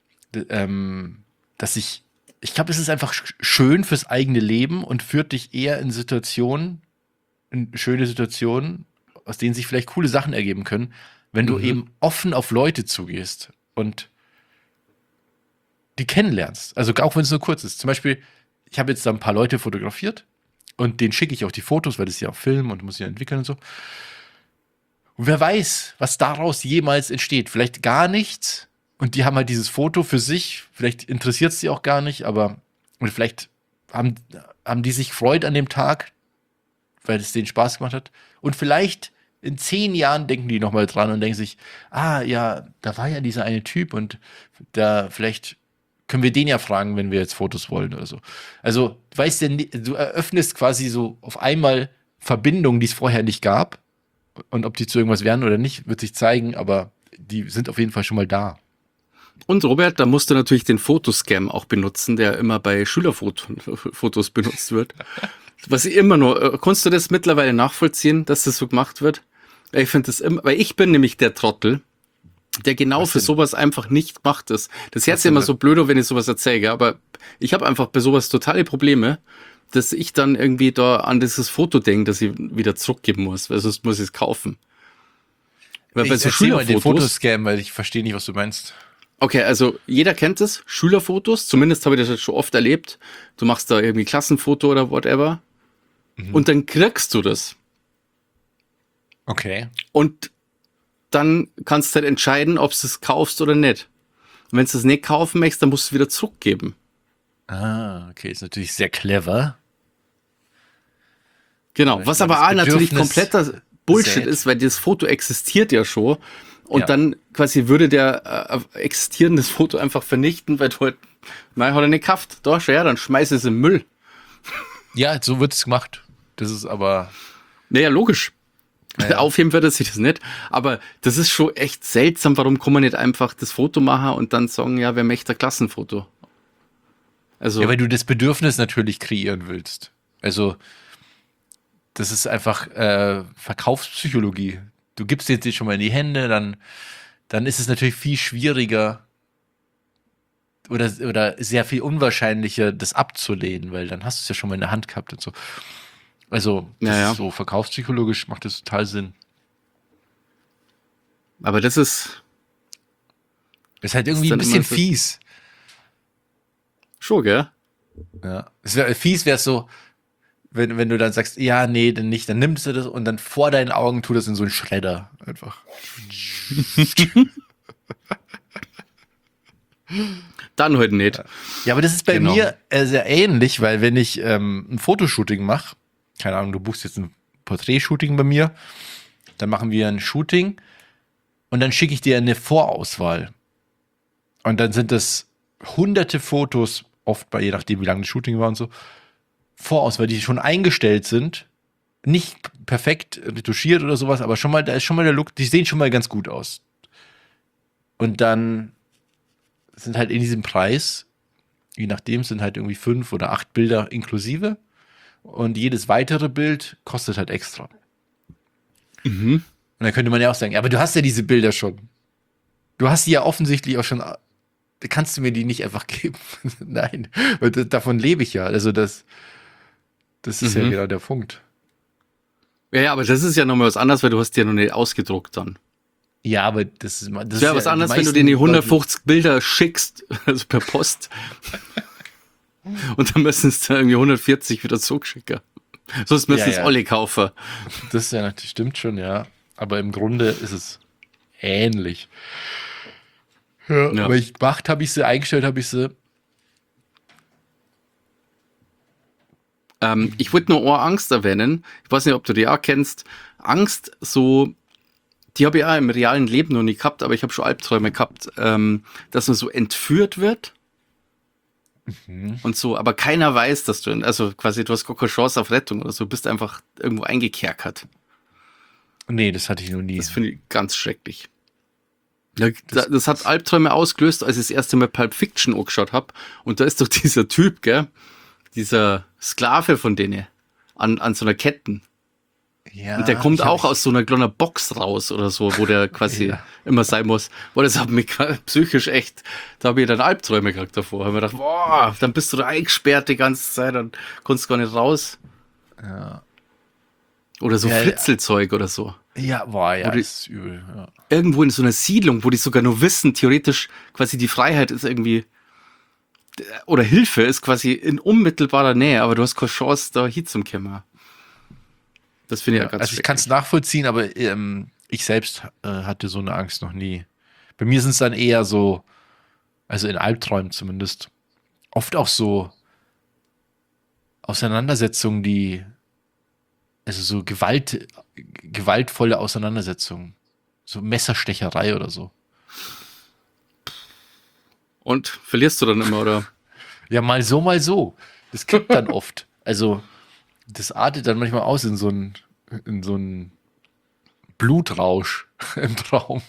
dass ich glaube, es ist einfach schön fürs eigene Leben und führt dich eher in schöne Situationen, aus denen sich vielleicht coole Sachen ergeben können, wenn du eben offen auf Leute zugehst und die kennenlernst. Also auch wenn es nur kurz ist. Zum Beispiel, ich habe jetzt da ein paar Leute fotografiert und denen schicke ich auch die Fotos, weil das ja auch Film und muss ja entwickeln und so. Und wer weiß, was daraus jemals entsteht. Vielleicht gar nichts. Und die haben halt dieses Foto für sich. Vielleicht interessiert es sie auch gar nicht, aber und vielleicht haben die sich freut an dem Tag, weil es denen Spaß gemacht hat. Und vielleicht in 10 Jahren denken die nochmal dran und denken sich, ja, da war ja dieser eine Typ und da vielleicht können wir den ja fragen, wenn wir jetzt Fotos wollen oder so. Also, weißt du eröffnest quasi so auf einmal Verbindungen, die es vorher nicht gab. Und ob die zu irgendwas werden oder nicht, wird sich zeigen, aber die sind auf jeden Fall schon mal da. Und Robert, da musst du natürlich den Fotoscam auch benutzen, der immer bei Schülerfotos benutzt wird. Was ich immer nur, kannst du das mittlerweile nachvollziehen, dass das so gemacht wird? Ich finde das immer, weil ich bin nämlich der Trottel, der genau für sowas einfach nicht macht ist. Das hört sich immer so blöd, wenn ich sowas erzähle, aber ich habe einfach bei sowas totale Probleme, dass ich dann irgendwie da an dieses Foto denke, dass ich wieder zurückgeben muss, weil sonst muss ich es kaufen. Weil bei so Schülerfotos, den Schülerfotos, weil ich verstehe nicht, was du meinst. Okay, also jeder kennt es, Schülerfotos, zumindest habe ich das jetzt schon oft erlebt. Du machst da irgendwie Klassenfoto oder whatever und dann kriegst du das. Okay. Und dann kannst du halt entscheiden, ob du es kaufst oder nicht. Und wenn du es nicht kaufen möchtest, dann musst du es wieder zurückgeben. Okay, ist natürlich sehr clever. Genau, was aber auch natürlich kompletter Bullshit ist, weil das Foto existiert ja schon. Und dann quasi würde der existierendes Foto einfach vernichten, weil du halt, nein, hat er nicht gekauft. Da, schon, ja, dann schmeiß es im Müll. Ja, so wird es gemacht. Das ist aber... Naja, logisch. Naja. Aufheben wird er sich das nicht. Aber das ist schon echt seltsam. Warum kann man nicht einfach das Foto machen und dann sagen, ja, wer möchte ein Klassenfoto? Also, ja, weil du das Bedürfnis natürlich kreieren willst. Also, das ist einfach Verkaufspsychologie. Du gibst jetzt schon mal in die Hände, dann ist es natürlich viel schwieriger oder sehr viel unwahrscheinlicher, das abzulehnen, weil dann hast du es ja schon mal in der Hand gehabt und so. Also, das ist so verkaufspsychologisch macht das total Sinn. Aber das ist halt irgendwie ein bisschen fies. Schon, gell? Ja. Fies wäre es so, wenn du dann sagst, ja, nee, dann nicht, dann nimmst du das und dann vor deinen Augen tut das in so einen Schredder einfach. Dann heute nicht. Ja, aber das ist bei mir sehr ähnlich, weil wenn ich ein Fotoshooting mache, keine Ahnung, du buchst jetzt ein Porträtshooting bei mir, dann machen wir ein Shooting und dann schicke ich dir eine Vorauswahl. Und dann sind das hunderte Fotos, oft je nachdem, wie lange das Shooting war und so, Vorauswahl, die schon eingestellt sind, nicht perfekt retuschiert oder sowas, aber schon mal, da ist schon mal der Look, die sehen schon mal ganz gut aus. Und dann sind halt in diesem Preis, je nachdem, sind halt irgendwie 5 oder 8 Bilder inklusive und jedes weitere Bild kostet halt extra. Und dann könnte man ja auch sagen, ja, aber du hast ja diese Bilder schon. Du hast die ja offensichtlich auch schon, kannst du mir die nicht einfach geben? Nein, weil davon lebe ich ja. Also das ist ja genau der Punkt. Ja, aber das ist ja nochmal was anderes, weil du hast die ja noch nicht ausgedruckt dann. Ja, aber das ist ja was anderes, wenn du denen die 150 Bilder schickst, also per Post. Und dann müssen es dann irgendwie 140 wieder zurückschicken. Sonst müssen es alle kaufen. Das ist ja natürlich, stimmt schon, ja. Aber im Grunde ist es ähnlich. Ja. Aber eingestellt habe ich sie Ich wollte nur eine Angst erwähnen. Ich weiß nicht, ob du die auch kennst. Angst, so, die habe ich auch im realen Leben noch nie gehabt, aber ich habe schon Albträume gehabt, dass man so entführt wird und so, aber keiner weiß, dass du, also quasi du hast gar keine Chance auf Rettung oder so, bist einfach irgendwo eingekerkert. Nee, das hatte ich noch nie. Das finde ich ganz schrecklich. Ja, das hat Albträume ausgelöst, als ich das erste Mal Pulp Fiction angeschaut habe. Und da ist doch dieser Typ, gell? Dieser Sklave von denen an so einer Ketten. Ja, Und der kommt auch aus so einer kleinen Box raus oder so, wo der quasi immer sein muss. Boah, das hat mich psychisch echt, da habe ich dann Albträume gekriegt davor. Hab mir gedacht, boah, dann bist du da eingesperrt die ganze Zeit, dann kommst du gar nicht raus. Ja. Oder so Flitzelzeug oder so. Ja, boah, ja, Wo die- das ist übel. Ja. Irgendwo in so einer Siedlung, wo die sogar nur wissen, theoretisch quasi die Freiheit ist irgendwie, oder Hilfe ist quasi in unmittelbarer Nähe, aber du hast keine Chance, da hinzukommen. Das finde ich ja ganz Also ich kann es schrecklich. nachvollziehen, aber ich selbst hatte so eine Angst noch nie. Bei mir sind es dann eher so, also in Albträumen zumindest, oft auch so Auseinandersetzungen, also so gewaltvolle Auseinandersetzungen. So Messerstecherei oder so. Und verlierst du dann immer, oder? Ja, mal so, mal so. Das kippt dann oft. Also, das artet dann manchmal aus in so ein Blutrausch im Traum.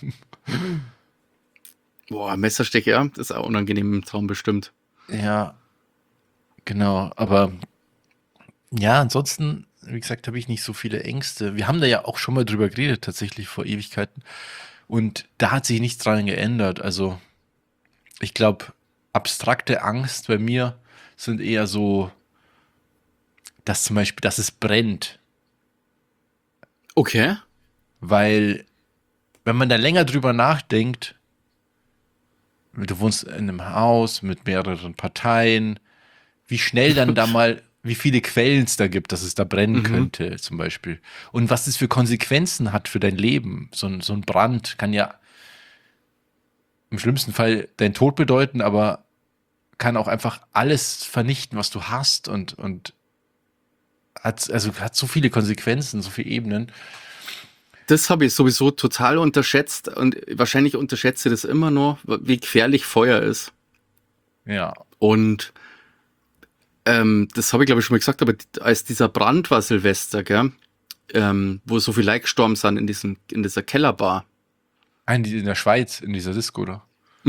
Boah, Messerstecher, ja, das ist auch unangenehm im Traum bestimmt. Ja, genau. Aber ja, ansonsten, wie gesagt, habe ich nicht so viele Ängste. Wir haben da ja auch schon mal drüber geredet, tatsächlich vor Ewigkeiten. Und da hat sich nichts dran geändert. Also, ich glaube, abstrakte Angst bei mir sind eher so, dass zum Beispiel, dass es brennt. Okay. Weil, wenn man da länger drüber nachdenkt, du wohnst in einem Haus mit mehreren Parteien, wie schnell dann da mal, wie viele Quellen es da gibt, dass es da brennen könnte, zum Beispiel. Und was das für Konsequenzen hat für dein Leben. So ein Brand kann ja im schlimmsten Fall deinen Tod bedeuten, aber kann auch einfach alles vernichten, was du hast und hat so viele Konsequenzen, so viele Ebenen. Das habe ich sowieso total unterschätzt und wahrscheinlich unterschätze ich das immer noch, wie gefährlich Feuer ist. Ja. Und das habe ich glaube ich schon mal gesagt, aber als dieser Brand war Silvester, gell, wo so viele Leute gestorben sind in dieser Kellerbar. In der Schweiz, in dieser Disco, oder?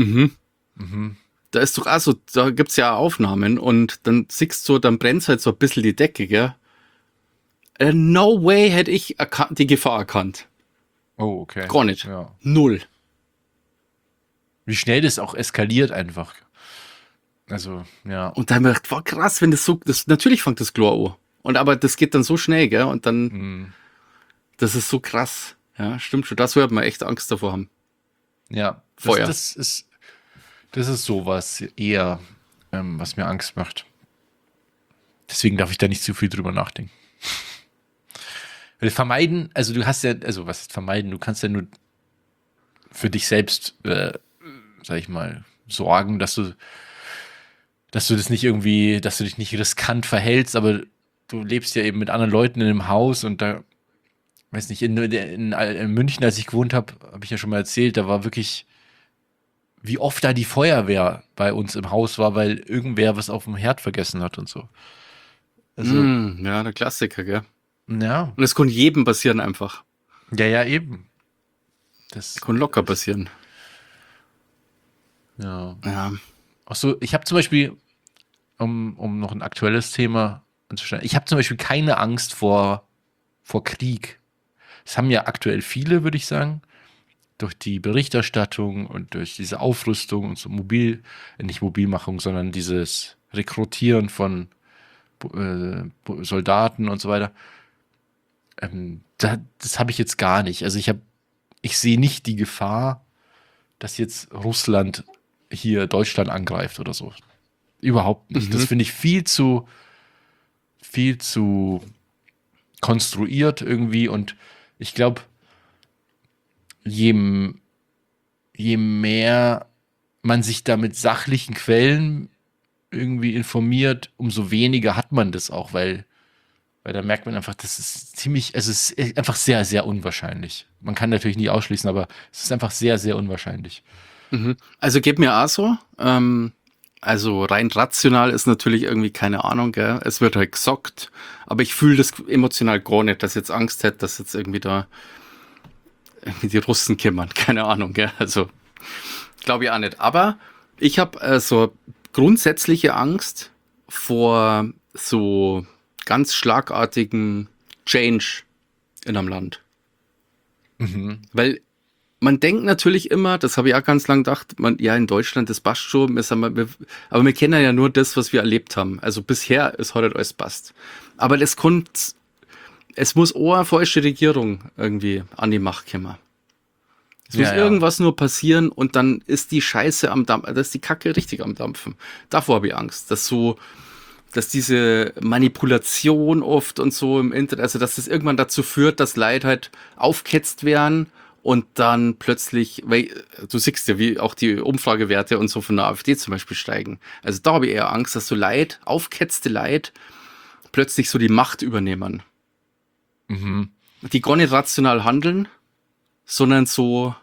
Da ist doch auch so, da gibt's ja Aufnahmen und dann siehst du, dann brennt halt so ein bisschen die Decke, gell. No way hätte ich die Gefahr erkannt. Oh, okay. Gar nicht. Ja. Null. Wie schnell das auch eskaliert einfach. Also, ja. Und da habe ich mir gedacht, wow, krass, wenn natürlich fängt das klar an. Und aber das geht dann so schnell, gell, und dann, das ist so krass. Ja, stimmt schon. Das wird man echt Angst davor haben. Ja. Feuer. Das ist sowas eher, was mir Angst macht. Deswegen darf ich da nicht zu viel drüber nachdenken. Weil vermeiden, also du hast ja, also was ist vermeiden? Du kannst ja nur für dich selbst, sag ich mal, sorgen, dass du das nicht irgendwie, dass du dich nicht riskant verhältst, aber du lebst ja eben mit anderen Leuten in einem Haus und da, weiß nicht, in München, als ich gewohnt habe, habe ich ja schon mal erzählt, da war wirklich, wie oft da die Feuerwehr bei uns im Haus war, weil irgendwer was auf dem Herd vergessen hat und so. Also, Ja, der Klassiker, gell. ja, Und es kann jedem passieren einfach. ja, eben. Das Kann locker passieren. Ja. Ja. Auch so, ich habe zum Beispiel, um noch ein aktuelles Thema anzustellen, ich habe zum Beispiel keine Angst vor Krieg. Das haben ja aktuell viele, würde ich sagen, durch die Berichterstattung und durch diese Aufrüstung und so nicht Mobilmachung, sondern dieses Rekrutieren von Soldaten und so weiter. Das habe ich jetzt gar nicht. Also ich sehe nicht die Gefahr, dass jetzt Russland hier Deutschland angreift oder so. Überhaupt nicht. Das finde ich viel zu konstruiert irgendwie und ich glaube, je mehr man sich da mit sachlichen Quellen irgendwie informiert, umso weniger hat man das auch, weil Weil da merkt man einfach, das ist ziemlich, also es ist einfach sehr, sehr unwahrscheinlich. Man kann natürlich nie ausschließen, aber es ist einfach sehr, sehr unwahrscheinlich. Mhm. Also geht mir auch so. Also rein rational ist natürlich irgendwie keine Ahnung, gell? Es wird halt gesockt, aber ich fühle das emotional gar nicht, dass ich jetzt Angst hätte, dass jetzt irgendwie da irgendwie die Russen kümmern. Keine Ahnung, gell? Also glaube ich auch nicht. Aber ich habe so grundsätzliche Angst vor so ganz schlagartigen Change in einem Land. Weil man denkt natürlich immer, das habe ich auch ganz lang gedacht, ja, in Deutschland, das passt schon, aber wir kennen ja nur das, was wir erlebt haben. Also bisher ist heute alles passt. Aber es muss auch eine falsche Regierung irgendwie an die Macht kommen. Es muss irgendwas nur passieren und dann ist die Scheiße am Dampfen, da ist die Kacke richtig am Dampfen. Davor habe ich Angst, dass diese Manipulation oft und so im Internet, also dass das irgendwann dazu führt, dass Leute halt aufgehetzt werden und dann plötzlich, weil du siehst ja, wie auch die Umfragewerte und so von der AfD zum Beispiel steigen. Also da habe ich eher Angst, dass so Leute, aufgehetzte Leute, plötzlich so die Macht übernehmen. Die gar nicht rational handeln, sondern so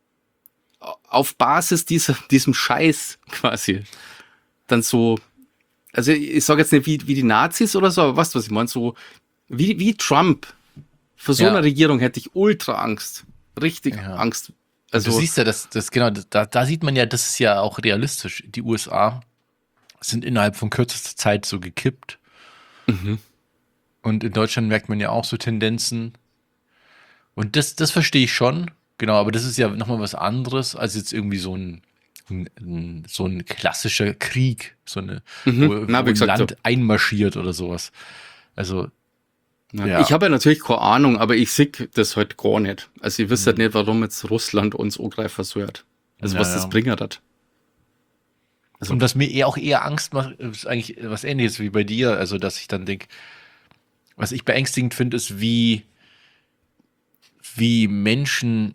auf Basis diesem Scheiß quasi dann so, also ich sage jetzt nicht wie die Nazis oder so, aber was ich meine, so wie Trump. Für so eine Regierung hätte ich ultra Angst. Richtig Angst. Also du siehst ja, genau, da sieht man ja, das ist ja auch realistisch. Die USA sind innerhalb von kürzester Zeit so gekippt. Und in Deutschland merkt man ja auch so Tendenzen. Und das verstehe ich schon. Genau, aber das ist ja nochmal was anderes als jetzt irgendwie so ein klassischer Krieg, wo ein Land einmarschiert oder sowas. Also, ja. Ich habe ja natürlich keine Ahnung, aber ich sehe das halt gar nicht. Also ich wüsste halt nicht, warum jetzt Russland uns angreifen sollte. Also was das bringen hat. Also, und was mir auch eher Angst macht, ist eigentlich was Ähnliches wie bei dir. Also, dass ich dann denke, was ich beängstigend finde, ist, wie Menschen,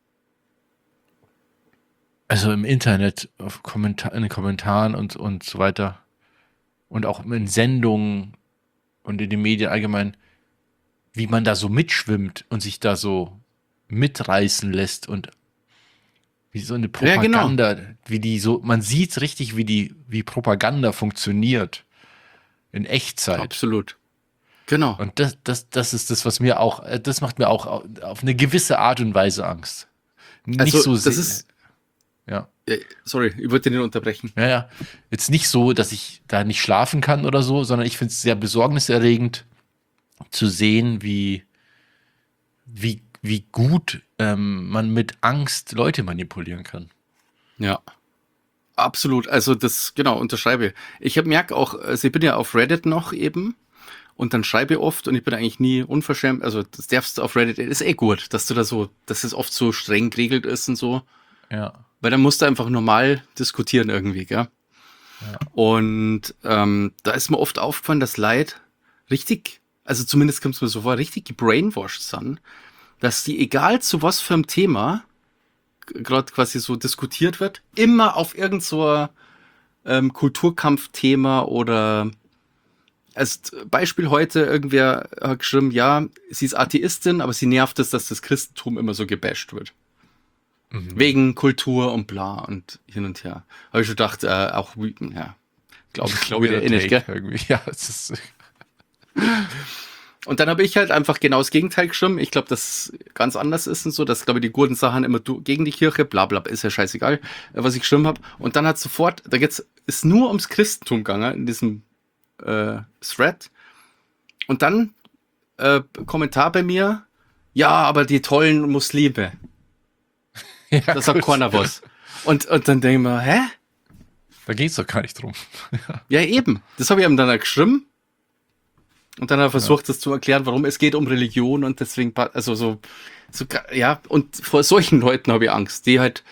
also im Internet, in den Kommentaren und so weiter und auch in Sendungen und in den Medien allgemein, wie man da so mitschwimmt und sich da so mitreißen lässt und wie so eine Propaganda, wie die so, man sieht richtig, wie Propaganda funktioniert in Echtzeit. Absolut. Genau. Und das ist das, was mir auch, das macht mir auch auf eine gewisse Art und Weise Angst. Nicht also, so das ist, ja. Sorry, ich wollte nicht unterbrechen. Ja. Jetzt nicht so, dass ich da nicht schlafen kann oder so, sondern ich finde es sehr besorgniserregend zu sehen, wie gut man mit Angst Leute manipulieren kann. Ja. Absolut. Also das, genau, unterschreibe. Ich merke auch, also ich bin ja auf Reddit noch eben und dann schreibe ich oft und ich bin eigentlich nie unverschämt. Also das darfst du auf Reddit, ist gut, dass du da so, dass es oft so streng geregelt ist und so. Ja. Weil dann musst du einfach normal diskutieren irgendwie, gell? Ja. Und da ist mir oft aufgefallen, dass Leute richtig, also zumindest kommt es mir so vor, richtig gebrainwashed sind, dass die, egal zu was für einem Thema gerade quasi so diskutiert wird, immer auf irgend so Kulturkampfthema oder als Beispiel heute, irgendwer hat geschrieben, ja, sie ist Atheistin, aber sie nervt es, dass das Christentum immer so gebasht wird. Wegen Kultur und bla und hin und her. Habe ich schon gedacht, auch, ja, glaube ich nicht, gell? Irgendwie. Ja, es ist und dann habe ich halt einfach genau das Gegenteil geschrieben. Ich glaube, dass ganz anders ist und so, dass, glaube ich, die guten Sachen immer gegen die Kirche, bla bla, ist ja scheißegal, was ich geschrieben habe. Und dann hat sofort, da geht's, ist nur ums Christentum gegangen in diesem Thread. Und dann Kommentar bei mir, ja, aber die tollen Muslime. Ja, das sagt keiner was. Und dann denke ich mir, hä? Da geht's doch gar nicht drum. Ja, eben. Das habe ich ihm dann auch geschrieben. Und dann hat er versucht, das zu erklären, warum es geht um Religion und deswegen, also so, ja, und vor solchen Leuten habe ich Angst, die halt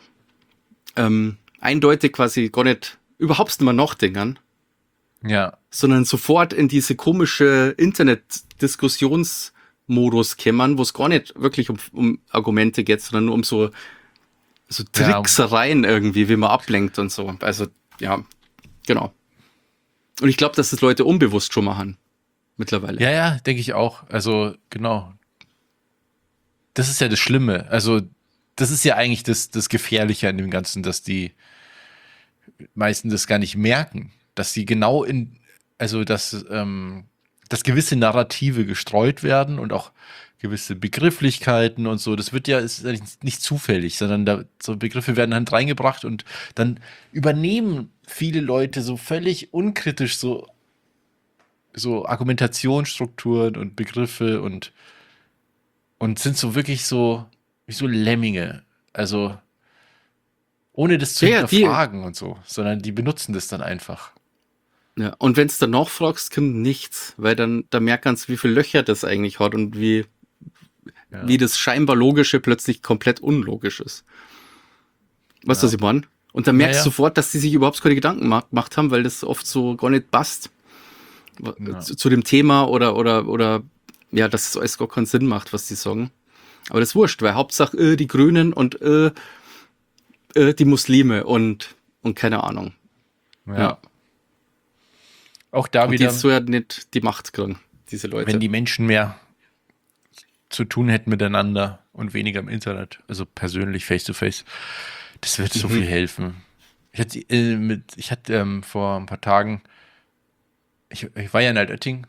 eindeutig quasi gar nicht, überhaupt nicht mehr nachdenken. Ja. Sondern sofort in diese komische Internet-Diskussionsmodus kämmern, wo es gar nicht wirklich um Argumente geht, sondern nur um so Tricksereien irgendwie, wie man ablenkt und so. Also, ja, genau. Und ich glaube, dass das Leute unbewusst schon machen. mittlerweile. Ja, denke ich auch. Also, genau. Das ist ja das Schlimme. Also, das ist ja eigentlich das Gefährliche an dem Ganzen, dass die meisten das gar nicht merken. Dass sie genau also, dass gewisse Narrative gestreut werden und auch gewisse Begrifflichkeiten und so. Das ist ja nicht zufällig, sondern so Begriffe werden dann reingebracht und dann übernehmen viele Leute so völlig unkritisch so Argumentationsstrukturen und Begriffe und sind so wirklich so wie so Lemminge. Also ohne das zu Ja, hinterfragen und so, sondern die benutzen das dann einfach. ja. Und wenn es dann nachfragst, kommt nichts, weil dann da merkt man, wie viele Löcher das eigentlich hat und wie Ja. das scheinbar Logische plötzlich komplett unlogisch ist. Weißt du, was ich meine? Und dann merkst du Ja. sofort, dass die sich überhaupt keine Gedanken gemacht haben, weil das oft so gar nicht passt Ja. zu dem Thema oder ja, dass es alles gar keinen Sinn macht, was die sagen. Aber das ist wurscht, weil Hauptsache die Grünen und die Muslime und keine Ahnung. Ja. Auch da Und die wieder, so ja nicht die Macht kriegen, diese Leute. wenn die Menschen mehr zu tun hätten miteinander und weniger im Internet, also persönlich face to face, das wird so viel helfen. Ich hatte vor ein paar Tagen, ich war ja in Altötting,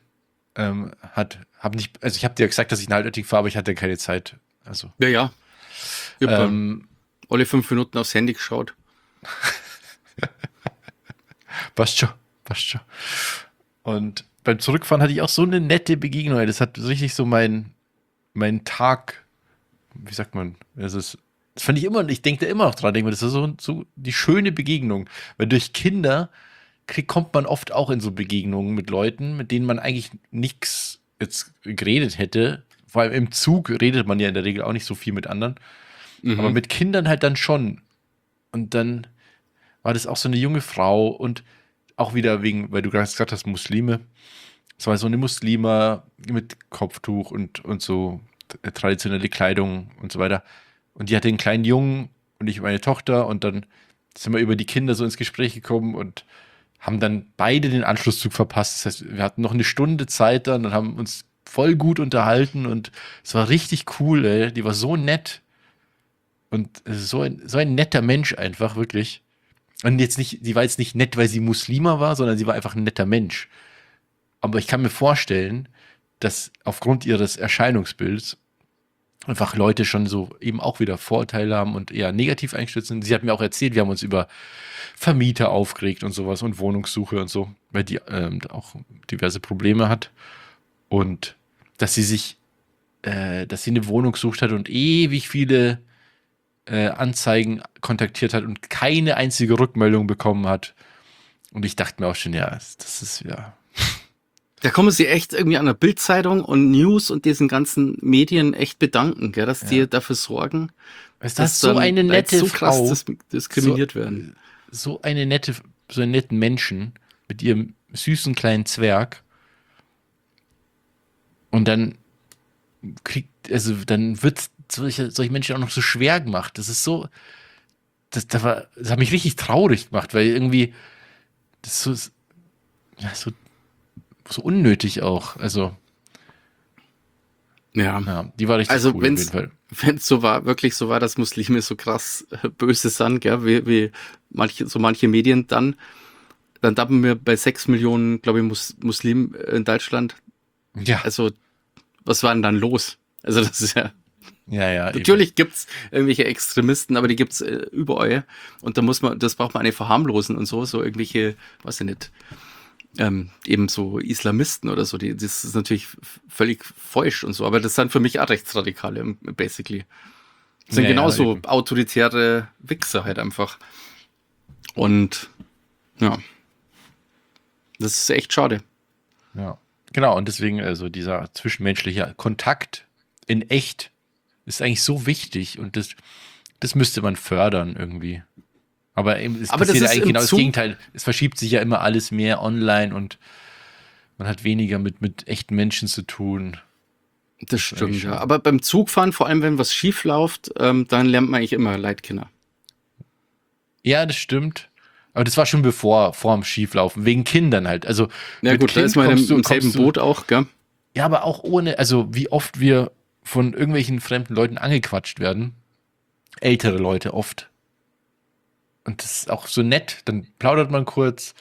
also ich habe dir gesagt, dass ich in Altötting fahre, aber ich hatte keine Zeit. Also Ja. Ich hab ähm, alle 5 Minuten aufs Handy geschaut. passt schon. Und beim Zurückfahren hatte ich auch so eine nette Begegnung. Das hat so richtig so meinen Tag, wie sagt man, das fand ich immer, ich denke da immer noch dran, denke mir, das ist so die schöne Begegnung. Weil durch Kinder kommt man oft auch in so Begegnungen mit Leuten, mit denen man eigentlich nichts jetzt geredet hätte. Vor allem im Zug redet man ja in der Regel auch nicht so viel mit anderen. Aber mit Kindern halt dann schon. Und dann war das auch so eine junge Frau und auch wieder weil du gerade gesagt hast, Muslime. Es war so eine Muslima mit Kopftuch und so traditionelle Kleidung und so weiter. Und die hatte einen kleinen Jungen und ich meine Tochter und dann sind wir über die Kinder so ins Gespräch gekommen und haben dann beide den Anschlusszug verpasst. Das heißt, wir hatten noch eine Stunde Zeit dann und haben uns voll gut unterhalten und es war richtig cool, ey. Die war so nett und so ein netter Mensch einfach, wirklich. Und die war jetzt nicht nett, weil sie Muslima war, sondern sie war einfach ein netter Mensch. Aber ich kann mir vorstellen, dass aufgrund ihres Erscheinungsbilds einfach Leute schon so eben auch wieder Vorurteile haben und eher negativ eingestellt sind. Sie hat mir auch erzählt, wir haben uns über Vermieter aufgeregt und sowas und Wohnungssuche und so, weil die auch diverse Probleme hat. Und dass sie eine Wohnung gesucht hat und ewig viele Anzeigen kontaktiert hat und keine einzige Rückmeldung bekommen hat. Und ich dachte mir auch schon, ja, das ist ja. Da kommen sie echt irgendwie an der Bildzeitung und News und diesen ganzen Medien echt bedanken, gell, dass die dafür sorgen, Das ist so eine nette so krass Frau, diskriminiert werden. so einen netten Menschen mit ihrem süßen kleinen Zwerg. Und dann dann wird solche Menschen auch noch so schwer gemacht. Das ist so, das hat mich richtig traurig gemacht, weil irgendwie das so unnötig auch. Also, Ja. die war richtig Also cool auf jeden Fall. wenn es so war, wirklich so war, dass Muslime so krass böse sind, gell, wie manche Medien dann haben wir bei 6 Millionen, glaube ich, Muslimen in Deutschland. Ja, Also, was war denn dann los? Also, das ist ja, ja. natürlich gibt's irgendwelche Extremisten, aber die gibt's überall. Und das braucht man nicht verharmlosen und so irgendwelche, weiß ich nicht, eben so Islamisten oder so, das ist natürlich völlig falsch und so, aber das sind für mich auch Rechtsradikale, basically. Das sind genauso eben. autoritäre Wichser halt einfach. Und ja, das ist echt schade. Ja, genau. Und deswegen, also dieser zwischenmenschliche Kontakt in echt ist eigentlich so wichtig und das müsste man fördern irgendwie. Aber eben, es Aber das passiert ja ist eigentlich im genau das Zug- Gegenteil. Es verschiebt sich ja immer alles mehr online und man hat weniger mit echten Menschen zu tun. Das stimmt, eigentlich ja. schon. Aber beim Zugfahren, vor allem wenn was schief läuft, dann lernt man eigentlich immer Leitkinder. Ja, das stimmt. Aber das war schon vorm Schieflaufen, wegen Kindern halt. Also Ja mit gut, da Kind ist man kommst im du- selben kommst du- Boot auch, gell? Ja, aber auch ohne, also wie oft wir von irgendwelchen fremden Leuten angequatscht werden. Ältere Leute oft. Und das ist auch so nett. Dann plaudert man kurz.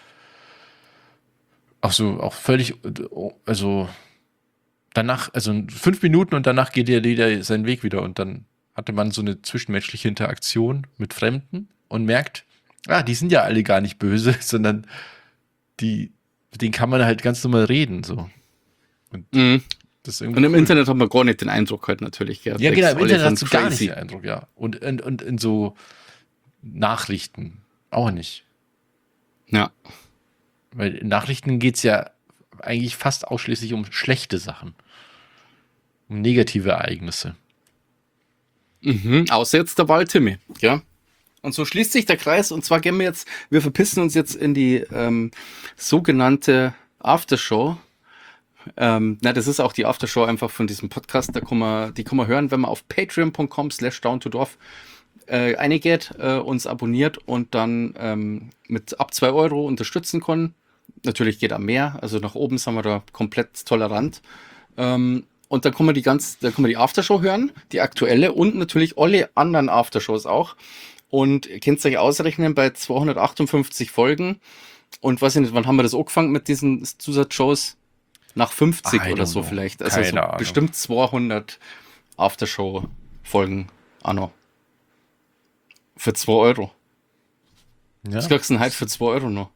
Auch völlig, also danach, also 5 Minuten und danach geht jeder seinen Weg wieder. Und dann hatte man so eine zwischenmenschliche Interaktion mit Fremden und merkt, die sind ja alle gar nicht böse, sondern mit denen kann man halt ganz normal reden. So. Und Mhm. das ist irgendwie Und im cool. Internet hat man gar nicht den Eindruck halt natürlich, gell? Ja, genau, im Alle Internet sind hast du gar nicht crazy. den Eindruck, ja. Und in so Nachrichten auch nicht. Ja. Weil in Nachrichten geht es ja eigentlich fast ausschließlich um schlechte Sachen. Um negative Ereignisse. Mhm. Außer jetzt der Wahl-Timmy, ja. Und so schließt sich der Kreis, und zwar wir verpissen uns jetzt in die sogenannte Aftershow. Das ist auch die Aftershow einfach von diesem Podcast, die kann man hören, wenn man auf patreon.com/downtodorf eingeht, uns abonniert und dann mit ab 2 Euro unterstützen kann. Natürlich geht auch mehr, also nach oben sind wir da komplett tolerant. Und dann kann man die Aftershow hören, die aktuelle, und natürlich alle anderen Aftershows auch. Und ihr könnt es euch ausrechnen, bei 258 Folgen, und weiß ich nicht, wann haben wir das angefangen mit diesen Zusatzshows? Nach 50 I oder don't so know. vielleicht. Also Keine so Ahnung. bestimmt 200 Aftershow-Folgen anno. Für 2 Euro. Ja, Was kriegst du denn heute für 2 Euro noch?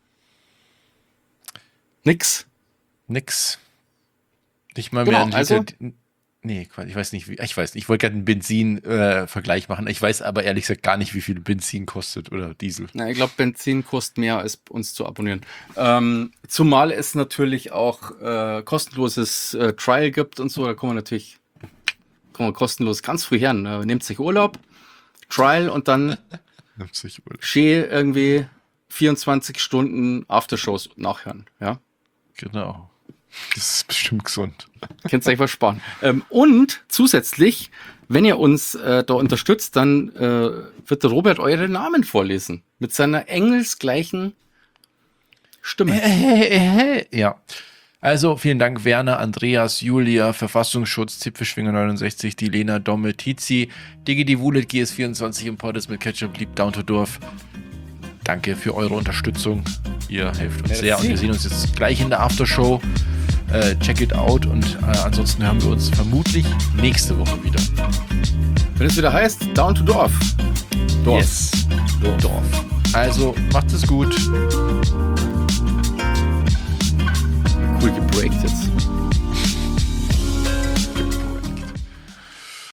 Nix. nix. Nicht mal Genau, mehr ein Liter. also- Nee, Quatsch, ich weiß nicht. Ich wollte gerade einen Benzin-Vergleich machen. Ich weiß aber ehrlich gesagt gar nicht, wie viel Benzin kostet oder Diesel. Na, ich glaube, Benzin kostet mehr, als uns zu abonnieren. Zumal es natürlich auch kostenloses Trial gibt und so. Da kann man kostenlos ganz früh her. Nehmt sich Urlaub, Trial, und dann schön irgendwie 24 Stunden Aftershows nachhören. Ja, Genau. Das ist bestimmt gesund. könnt ihr euch was sparen. Und zusätzlich, wenn ihr uns da unterstützt, dann wird der Robert eure Namen vorlesen. Mit seiner engelsgleichen Stimme. Ja. Also vielen Dank Werner, Andreas, Julia, Verfassungsschutz, Zipfelschwinger 69, die Lena, Domme, Tizi, Digi Wulet, GS24 und Poddes mit Ketchup, lieb Down to Dorf. Danke für eure Unterstützung. Ihr helft uns sehr, und wir sehen uns jetzt gleich in der Aftershow. Check it out, und ansonsten hören wir uns vermutlich nächste Woche wieder. Wenn es wieder heißt, Down to Dorf. Dorf. Yes. Dorf. Also macht es gut. Cool gebreakt jetzt.